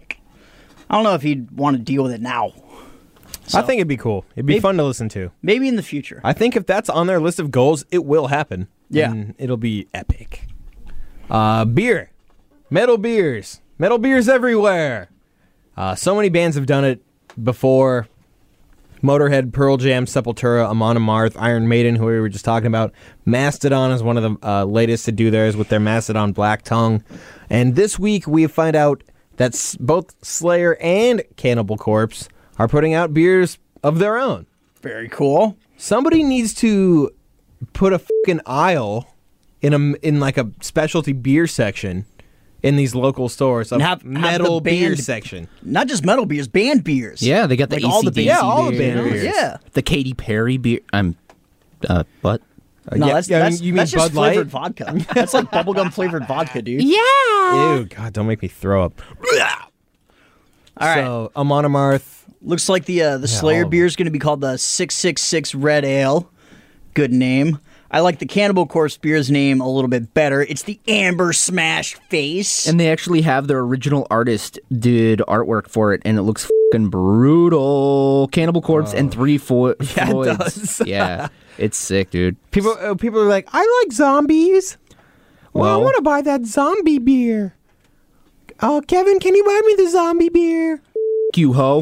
I don't know if he'd want to deal with it now. I think it'd be cool. It'd be Maybe- fun to listen to. Maybe in the future. I think if that's on their list of goals, it will happen. Yeah. And it'll be epic. Uh, beer. Metal beers. Metal beers everywhere. Uh, so many bands have done it before. Motorhead, Pearl Jam, Sepultura, Amon Amarth, Iron Maiden, who we were just talking about. Mastodon is one of the uh, latest to do theirs with their Mastodon Black Tongue. And this week we find out that s- both Slayer and Cannibal Corpse are putting out beers of their own. Very cool. Somebody needs to put a fucking aisle in a in like a specialty beer section in these local stores. A And have- have metal the beer band- section. Not just metal beers, band beers. Yeah, they got the Like all the A C D C Yeah, all the beer, band beers. Yeah. the Katy Perry beer. I'm, uh, what? Uh, No, yeah, that's, yeah, that's, you mean that's just Bud Light? flavored vodka. That's like bubblegum flavored vodka, dude. Yeah. Ew, God, don't make me throw up. All right. So, Amon Amarth. Looks like the uh, the all Slayer of beer is going to be called the six six six Red Ale. Good name. I like the Cannibal Corpse beer's name a little bit better. It's the Amber Smash Face. And they actually have their original artist did artwork for it, and it looks fucking brutal. Cannibal Corpse and three Fo- Yeah, it Floyds. does. Yeah, it's sick, dude. People, uh, people are like, I like zombies. Well, I Well- want to buy that zombie beer. Oh, Kevin, can you buy me the zombie beer? You ho.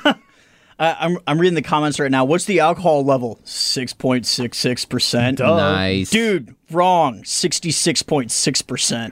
Uh, I'm I'm reading the comments right now. What's the alcohol level? six point six six percent. Nice. Dude, wrong. sixty-six point six percent.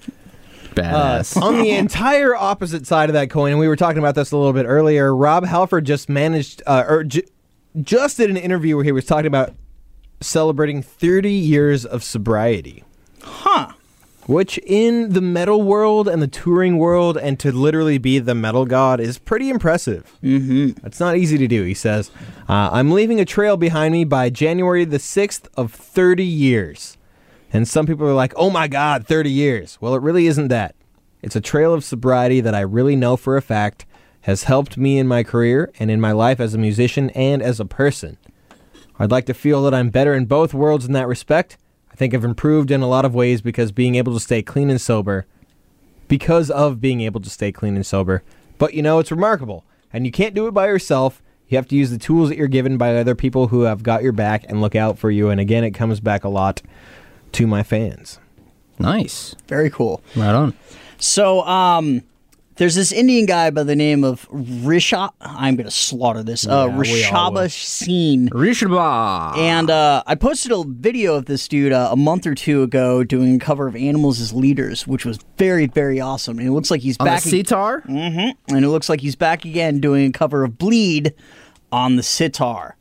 Badass. On the entire opposite side of that coin, and we were talking about this a little bit earlier, Rob Halford just managed, uh, or j- just did an interview where he was talking about celebrating thirty years of sobriety. Huh. Which in the metal world and the touring world, and to literally be the metal god, is pretty impressive. Mm-hmm. It's not easy to do, he says. Uh, I'm leaving a trail behind me by January the sixth of thirty years. And some people are like, oh my God, thirty years. Well, it really isn't that. It's a trail of sobriety that I really know for a fact has helped me in my career and in my life as a musician and as a person. I'd like to feel that I'm better in both worlds in that respect. I think I've improved in a lot of ways because being able to stay clean and sober, because of being able to stay clean and sober. But you know, it's remarkable. And you can't do it by yourself. You have to use the tools that you're given by other people who have got your back and look out for you. And again, it comes back a lot to my fans. Nice. Very cool. Right on. So, um, there's this Indian guy by the name of Risha. I'm going to slaughter this. Uh, Yeah, we all will. Rishaba Singh. Rishba. And uh, I posted a video of this dude uh, a month or two ago doing a cover of Animals as Leaders, which was very, very awesome. And it looks like he's on back. the sitar? Mm-hmm. And it looks like he's back again doing a cover of Bleed on the sitar.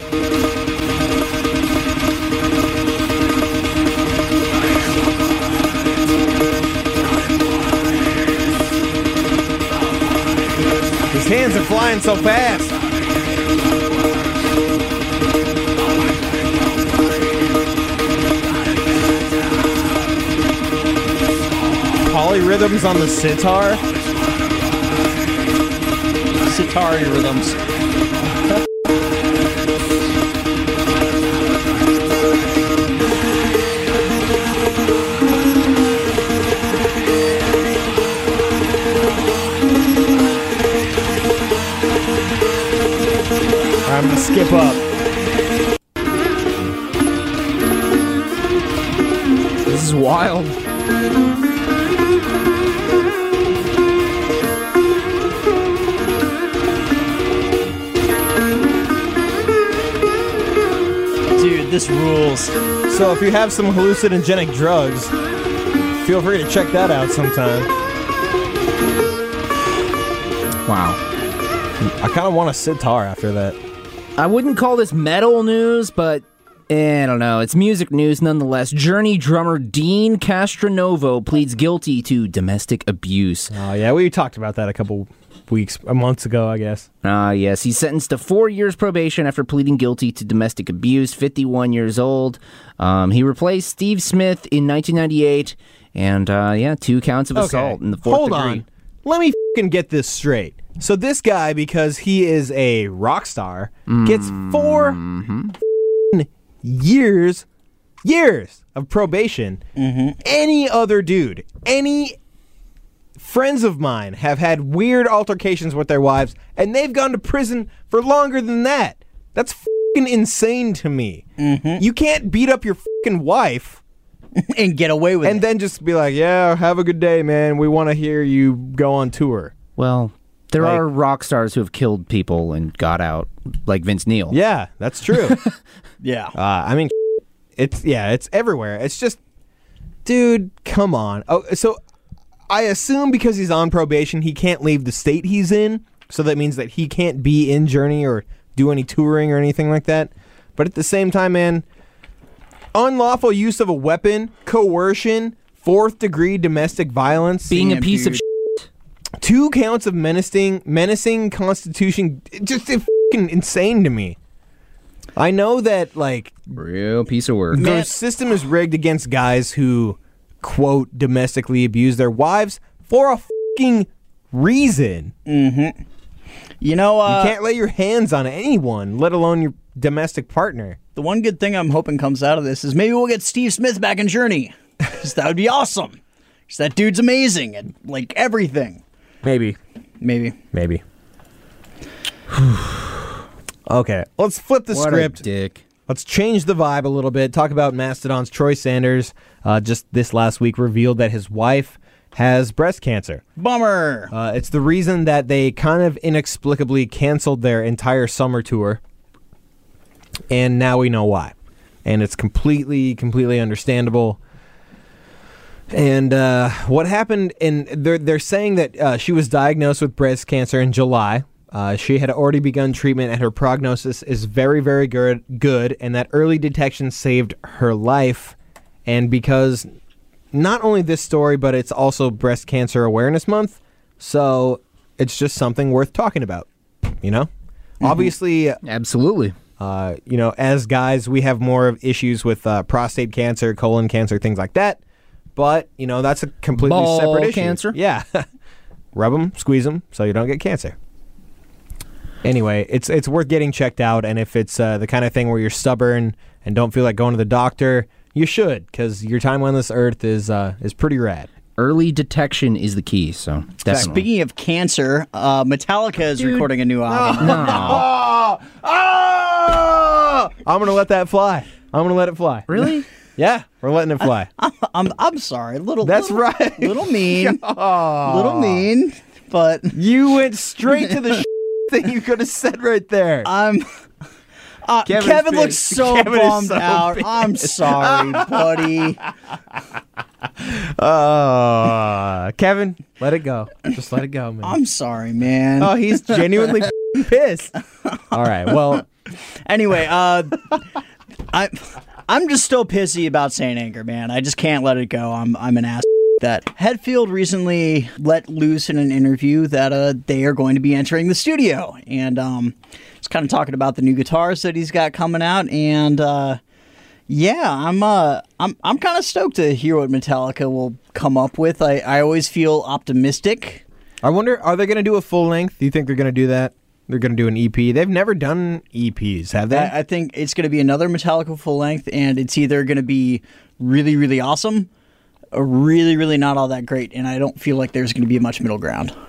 His hands are flying so fast. Polyrhythms on the sitar. Sitar rhythms. skip up. This is wild. Dude, this rules. So if you have some hallucinogenic drugs, feel free to check that out sometime. Wow. I kind of want a sitar after that. I wouldn't call this metal news, but eh, I don't know. It's music news nonetheless. Journey drummer Dean Castronovo pleads guilty to domestic abuse. Oh, yeah, we talked about that a couple weeks, a months ago, I guess. Ah, uh, yes. He's sentenced to four years probation after pleading guilty to domestic abuse, fifty-one years old. Um, he replaced Steve Smith in nineteen ninety-eight, and, uh, yeah, two counts of Okay. assault in the fourth Hold degree. on. Let me f***ing get this straight. So this guy, because he is a rock star, gets four f***ing years, years of probation. Mm-hmm. Any other dude, any friends of mine have had weird altercations with their wives, and they've gone to prison for longer than that. That's f***ing insane to me. Mm-hmm. You can't beat up your f***ing wife And get away with and it. then just be like, yeah, have a good day, man. We want to hear you go on tour. Well, there Like- are rock stars who have killed people and got out, like Vince Neil. Yeah, that's true. Yeah. uh, I mean, it's, yeah, it's everywhere. It's just, dude, come on. Oh, so I assume because he's on probation, he can't leave the state he's in. So that means that he can't be in Journey or do any touring or anything like that. But at the same time, man, unlawful use of a weapon, coercion, fourth degree domestic violence, Being a Damn, piece of dude. shit. two counts of menacing, menacing Constitution, it just it's fucking insane to me. I know that like Real piece of work. the Man- system is rigged against guys who quote domestically abuse their wives for a fucking reason. You know, uh, You can't lay your hands on anyone, let alone your domestic partner. the one good thing I'm hoping comes out of this is maybe we'll get Steve Smith back in Journey. 'Cause that would be awesome. 'Cause that dude's amazing and like everything. Maybe. Maybe. Maybe. Okay, let's flip the What script. a dick. Let's change the vibe a little bit. Talk about Mastodon's Troy Sanders. Uh, just this last week revealed that his wife has breast cancer. Bummer. Uh, it's the reason that they kind of inexplicably canceled their entire summer tour. And now we know why. And it's completely, completely understandable. And uh, what happened, and they're, they're saying that uh, she was diagnosed with breast cancer in July. Uh, she had already begun treatment, and her prognosis is very, very good, good, and that early detection saved her life. And because not only this story, but it's also Breast Cancer Awareness Month, so it's just something worth talking about, you know? Mm-hmm. Obviously, Absolutely. uh, you know, as guys, we have more of issues with uh, prostate cancer, colon cancer, things like that. But, you know, that's a completely Ball separate issue. cancer? Yeah. Rub them, squeeze them, so you don't get cancer. Anyway, it's it's worth getting checked out, and if it's uh, the kind of thing where you're stubborn and don't feel like going to the doctor, you should, because your time on this earth is uh, is pretty rad. Early detection is the key, so definitely. Speaking of cancer, uh, Metallica is recording a new album. No. Oh! Oh! I'm going to let that fly. I'm going to let it fly. Really? Yeah, we're letting it fly. I'm I'm sorry, little. That's little, right. Little mean. Little mean, but You went straight to the sh- thing you could have said right there. I'm. Uh, Kevin's Kevin looks pissed. so Kevin is bummed so out. pissed. I'm sorry, buddy. Uh, Kevin, let it go. Just let it go, man. I'm sorry, man. Oh, he's genuinely f***ing pissed. All right, well, Anyway, uh, I I'm just still pissy about Saint Anger, man. I just can't let it go. I'm I'm an ass. That Hetfield recently let loose in an interview that uh they are going to be entering the studio, and um, he's kind of talking about the new guitars that he's got coming out, and uh, yeah, I'm uh I'm I'm kind of stoked to hear what Metallica will come up with. I I always feel optimistic. I wonder, are they going to do a full length? Do you think they're going to do that? They're going to do an E P? They've never done E Ps, have they? I, I think it's going to be another Metallica full length, and it's either going to be really, really awesome or really, really not all that great, and I don't feel like there's going to be much middle ground.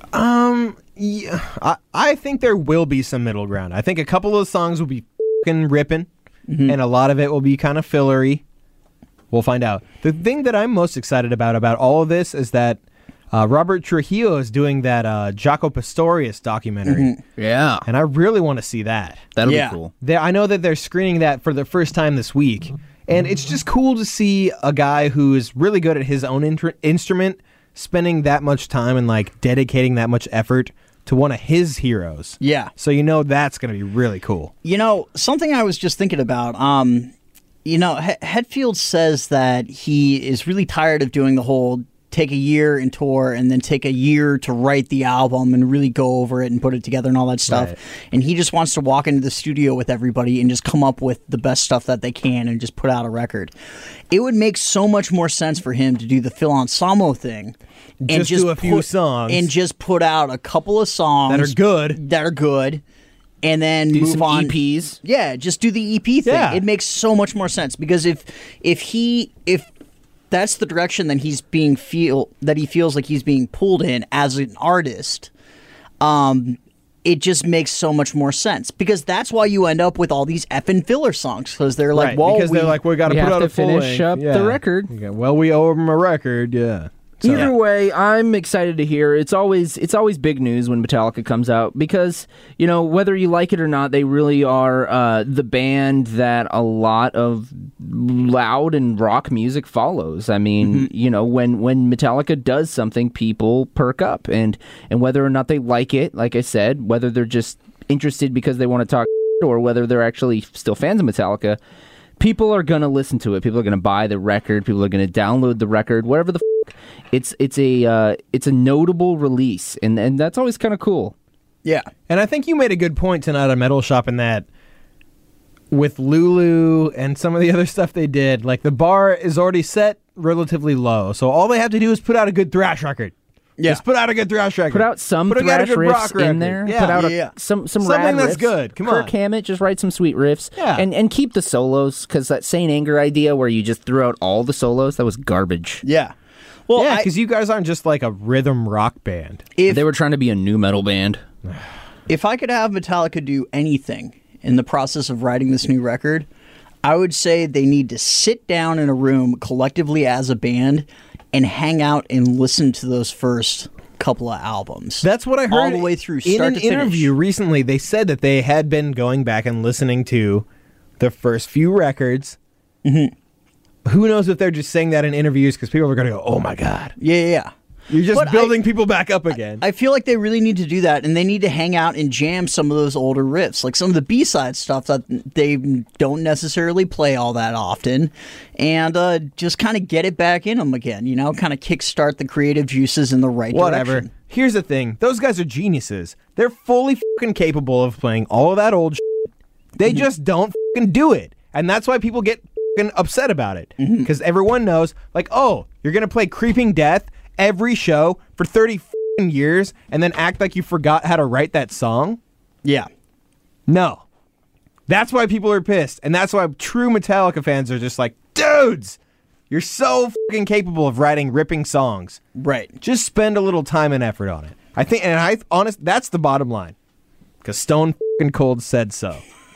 Um, yeah, I, I think there will be some middle ground. I think a couple of songs will be fucking ripping, mm-hmm. and a lot of it will be kind of fillery. We'll find out. The thing that I'm most excited about about all of this is that uh, Robert Trujillo is doing that uh, Jaco Pastorius documentary. Mm-hmm. Yeah. And I really want to see that. That'll Yeah. be cool. They, I know that they're screening that for the first time this week. And it's just cool to see a guy who is really good at his own intr- instrument spending that much time and like dedicating that much effort to one of his heroes. Yeah. So you know that's going to be really cool. You know, something I was just thinking about, um, you know, He- Hetfield says that he is really tired of doing the whole take a year and tour and then take a year to write the album and really go over it and put it together and all that stuff. Right. And he just wants to walk into the studio with everybody and just come up with the best stuff that they can and just put out a record. It would make so much more sense for him to do the Phil Anselmo thing. And Just do a few put- songs. And just put out a couple of songs. That are good. That are good. And then Do move some on. E Ps. Yeah, just do the E P thing. Yeah. It makes so much more sense because if if he if that's the direction that he's being feel that he feels like he's being pulled in as an artist, um, it just makes so much more sense because that's why you end up with all these effing filler songs because they're like, right, well, because we, they're like, we got to we put have out to a full finish length. up Yeah. the record. Okay, well, we owe him a record, yeah. So- Either way, I'm excited to hear. It's always it's always big news when Metallica comes out because, you know, whether you like it or not, they really are uh, the band that a lot of loud and rock music follows. I mean, Mm-hmm. you know, when, when Metallica does something, people perk up. And, and whether or not they like it, like I said, whether they're just interested because they want to talk or whether they're actually still fans of Metallica, people are going to listen to it. People are going to buy the record. People are going to download the record, whatever the f- It's it's a uh, it's a notable release, and, and that's always kind of cool. yeah, And I think you made a good point tonight on Metal Shop in that with Lulu and some of the other stuff they did, like the bar is already set relatively low. So all they have to do is put out a good thrash record. Yeah. Just put out a good thrash record. Put out some Put out a thrash good riffs rock record. in there. Yeah. Put out a, Yeah. some some Something rad that's riffs. good. Come Kirk on. Hammett, just write some sweet riffs. Yeah. And and keep the solos because that Saint Anger idea where you just threw out all the solos, that was garbage. yeah. Well, Yeah, I- because you guys aren't just like a rhythm rock band. if They were trying to be a new metal band. if I could have Metallica do anything in the process of writing this new record, I would say they need to sit down in a room collectively as a band and hang out and listen to those first couple of albums. That's what I heard all the way through, in start an to finish. interview recently. They said that they had been going back and listening to the first few records. Mm-hmm. Who knows if they're just saying that in interviews because people are going to go, "Oh my god, Yeah, yeah, yeah. you're just But building I- people back up again." I feel like they really need to do that, and they need to hang out and jam some of those older riffs, like some of the B-side stuff that they don't necessarily play all that often, and uh, just kind of get it back in them again, you know, kind of kickstart the creative juices in the right Whatever. direction. Here's the thing: those guys are geniuses. They're fully fucking capable of playing all of that old shit. They just don't fucking do it, and that's why people get fucking upset about it. Because everyone knows, like, oh, you're gonna play Creeping Death every show for thirty fucking years, and then act like you forgot how to write that song. Yeah. No, that's why people are pissed, and that's why true Metallica fans are just like, dudes, you're so fucking capable of writing ripping songs. Right. Just spend a little time and effort on it. I think, and I honest, that's the bottom line. Because Stone fucking Cold said so.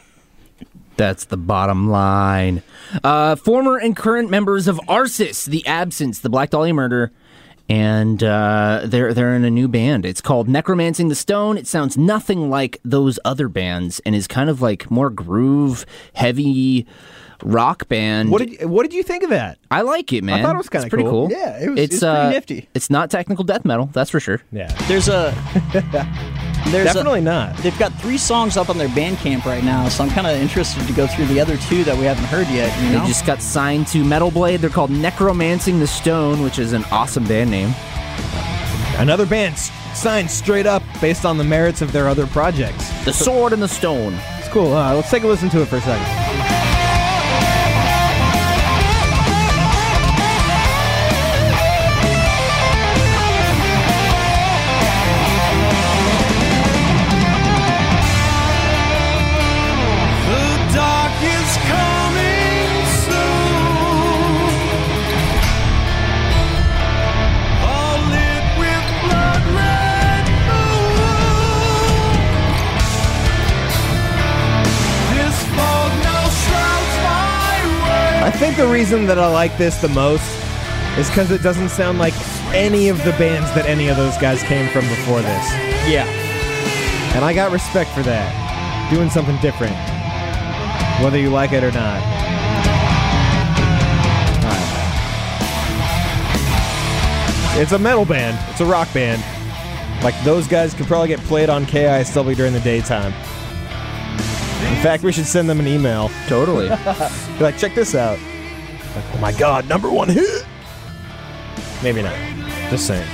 That's the bottom line. Uh, former and current members of Arsis, The Absence, The Black Dahlia Murder, and uh, they're they're in a new band. It's called Necromancing the Stone. It sounds nothing like those other bands and is kind of like more groove, heavy rock band. What did what did you think of that? I like it, man. thought it was kinda It's pretty cool. cool. Yeah, it was- It's, it was pretty uh, nifty. It's not technical death metal, that's for sure. Yeah, There's a... There's definitely a, not. They've got three songs up on their Bandcamp right now, so I'm kind of interested to go through the other two that we haven't heard yet. You know? They just got signed to Metal Blade. They're called Necromancing the Stone, which is an awesome band name. Another band s- signed straight up based on the merits of their other projects. The Sword and the Stone. It's cool. Uh, let's take a listen to it for a second. The dark is coming soon. All lit with blood red reason that I like this the most is because it doesn't sound like any of the bands that any of those guys came from before this. Yeah. And I got respect for that. Doing something different. Whether you like it or not. Right. It's a metal band. It's a rock band. Like, those guys could probably get played on K I S W during the daytime. In fact, we should send them an email. Totally. Be like, check this out. Like, oh my god, number one hit! Maybe not. Just saying.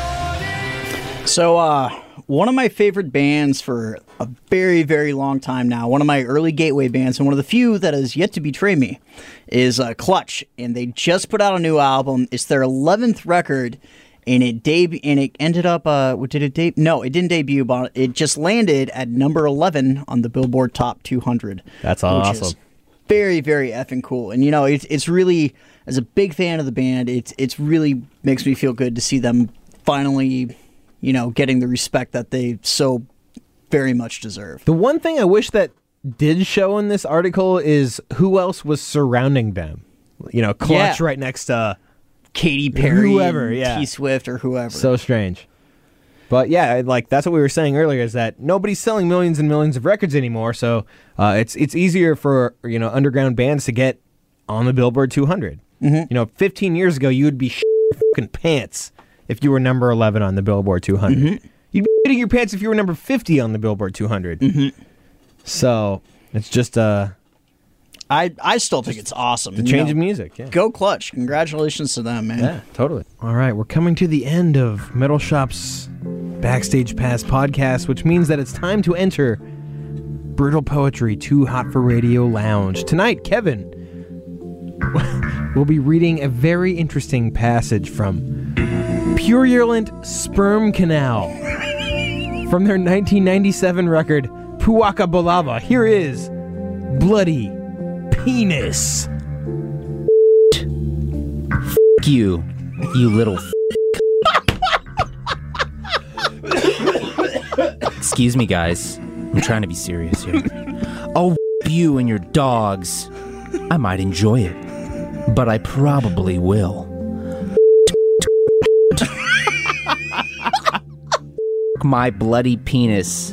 So, uh, one of my favorite bands for a very, very long time now, one of my early gateway bands, and one of the few that has yet to betray me, is uh, Clutch. And they just put out a new album. It's their eleventh record, and it deb- and it ended up, uh, did it debut? No, it didn't debut, but it just landed at number eleven on the Billboard Top two hundred. That's which awesome. is very, very effing cool. And, you know, it's it's really, as a big fan of the band, it's it's really makes me feel good to see them finally, you know, getting the respect that they so very much deserve. The one thing I wish that did show in this article is who else was surrounding them. You know, Clutch Yeah. right next to Katy Perry, whoever, and yeah. T Swift, or whoever. So strange. But yeah, like that's what we were saying earlier, is that nobody's selling millions and millions of records anymore, so uh, it's it's easier for, you know, underground bands to get on the Billboard two hundred. Mm-hmm. You know, fifteen years ago, you would be shitting your fucking pants if you were number eleven on the Billboard two hundred. Mm-hmm. You'd be shitting your pants if you were number fifty on the Billboard two hundred. Mm-hmm. So it's just uh, I I still think it's awesome. the You change know, of music. Yeah. Go Clutch! Congratulations to them, man. Yeah, totally. All right, we're coming to the end of Metal Shop's Backstage Pass podcast, which means that it's time to enter Brutal Poetry Too Hot for Radio Lounge. Tonight, Kevin will be reading a very interesting passage from Purulent Sperm Canal from their nineteen ninety-seven record, Puaka Bolava. Here is Bloody Penis. F you, you little f- Excuse me, guys. I'm trying to be serious here. I'll f- you and your dogs. I might enjoy it, but I probably will. My bloody penis.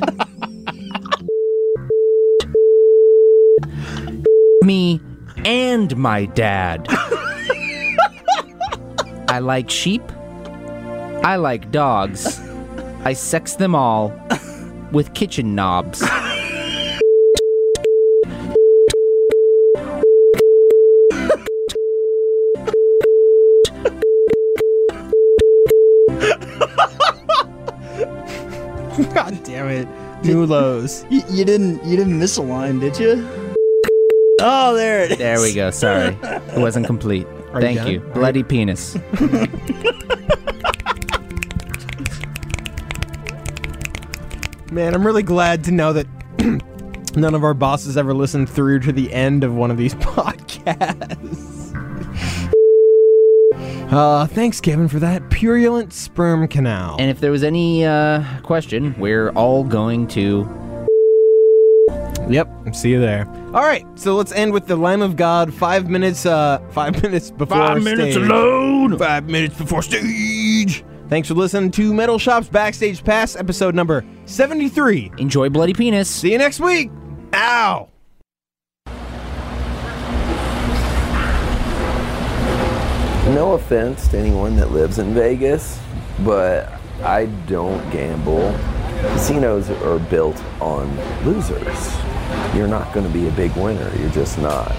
Me and my dad. I like sheep. I like dogs. I sex them all with kitchen knobs. God damn it. New lows. You, you didn't you didn't miss a line, did you? Oh, there it is. There we go. Sorry. It wasn't complete. Are you Thank done? you. Bloody penis. Man, I'm really glad to know that none of our bosses ever listened through to the end of one of these podcasts. Uh, thanks, Kevin, for that Purulent Sperm Canal. And if there was any uh, question, we're all going to... Yep, see you there. All right, so let's end with the Lamb of God. Five minutes, uh, five minutes before Five stage. minutes alone. Five minutes before stage. Thanks for listening to Metal Shop's Backstage Pass, episode number seventy-three. Enjoy Bloody Penis. See you next week. Ow. No offense to anyone that lives in Vegas, but I don't gamble. Casinos are built on losers. You're not going to be a big winner. You're just not.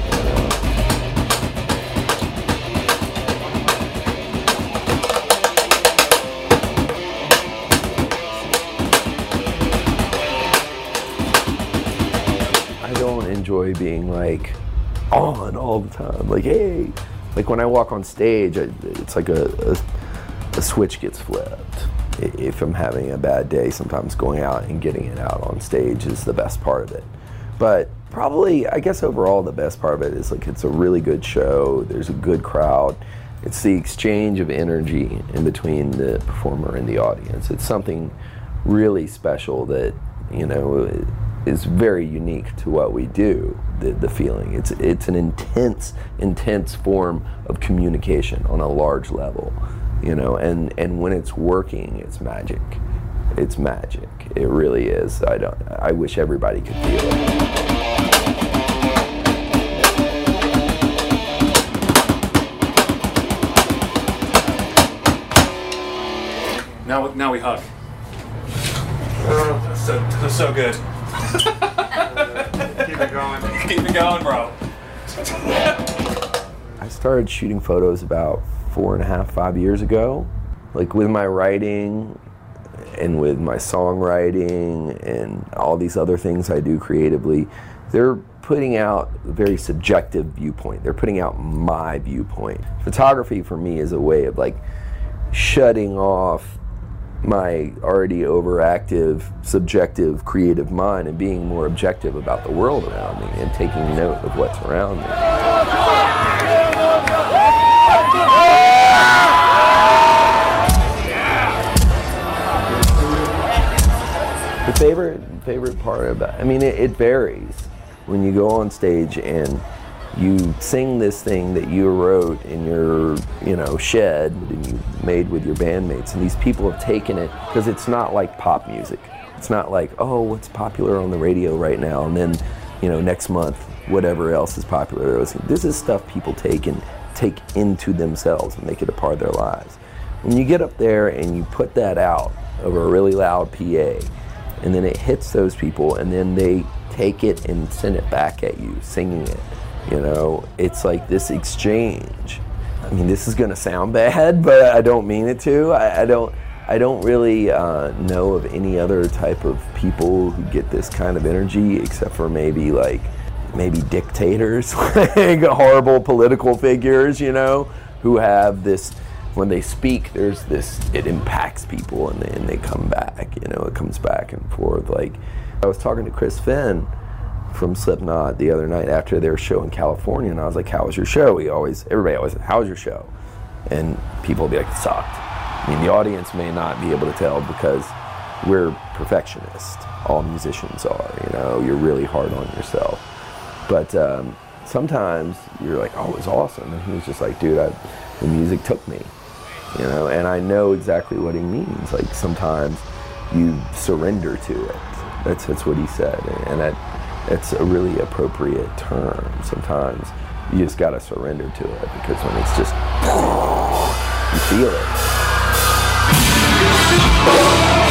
I don't enjoy being like on all the time. Like, hey, like when I walk on stage, I, it's like a, a, a switch gets flipped. If I'm having a bad day, sometimes going out and getting it out on stage is the best part of it. But probably, I guess overall, the best part of it is like it's a really good show. There's a good crowd. It's the exchange of energy in between the performer and the audience. It's something really special that, you know, is very unique to what we do. The, the feeling, it's it's an intense, intense form of communication on a large level, you know. And and when it's working, it's magic. It's magic. It really is. I don't. I wish everybody could feel it. Now, now we hug. That's so, that's so good. Keep it going. Keep it going, bro. I started shooting photos about four and a half, five years ago. Like with my writing and with my songwriting and all these other things I do creatively, they're putting out a very subjective viewpoint. They're putting out my viewpoint. Photography for me is a way of like shutting off my already overactive, subjective, creative mind and being more objective about the world around me and taking note of what's around me. The favorite, favorite part about, I mean, it, it varies. When you go on stage and you sing this thing that you wrote in your, you know, shed and you made with your bandmates, and these people have taken it, because it's not like pop music. It's not like, oh, what's popular on the radio right now, and then, you know, next month, whatever else is popular. This is stuff people take and take into themselves and make it a part of their lives. When you get up there and you put that out over a really loud P A, and then it hits those people, and then they take it and send it back at you, singing it. You know, it's like this exchange. I mean, this is gonna sound bad, but I don't mean it to. I, I don't. I don't really uh, know of any other type of people who get this kind of energy, except for maybe like maybe dictators, like horrible political figures, you know, who have this. When they speak, there's this. It impacts people, and they, and they come back. You know, it comes back and forth. Like I was talking to Chris Finn from Slipknot the other night after their show in California, and I was like, how was your show? We always, everybody always, how was your show? And people would be like, it sucked. I mean, the audience may not be able to tell because we're perfectionists. All musicians are, you know, you're really hard on yourself. But um, sometimes you're like, oh, it was awesome. And he was just like, dude, I, the music took me, you know, and I know exactly what he means. Like sometimes you surrender to it. That's, that's what he said. And, and that, it's a really appropriate term. Sometimes you just gotta surrender to it, because when it's just, you feel it.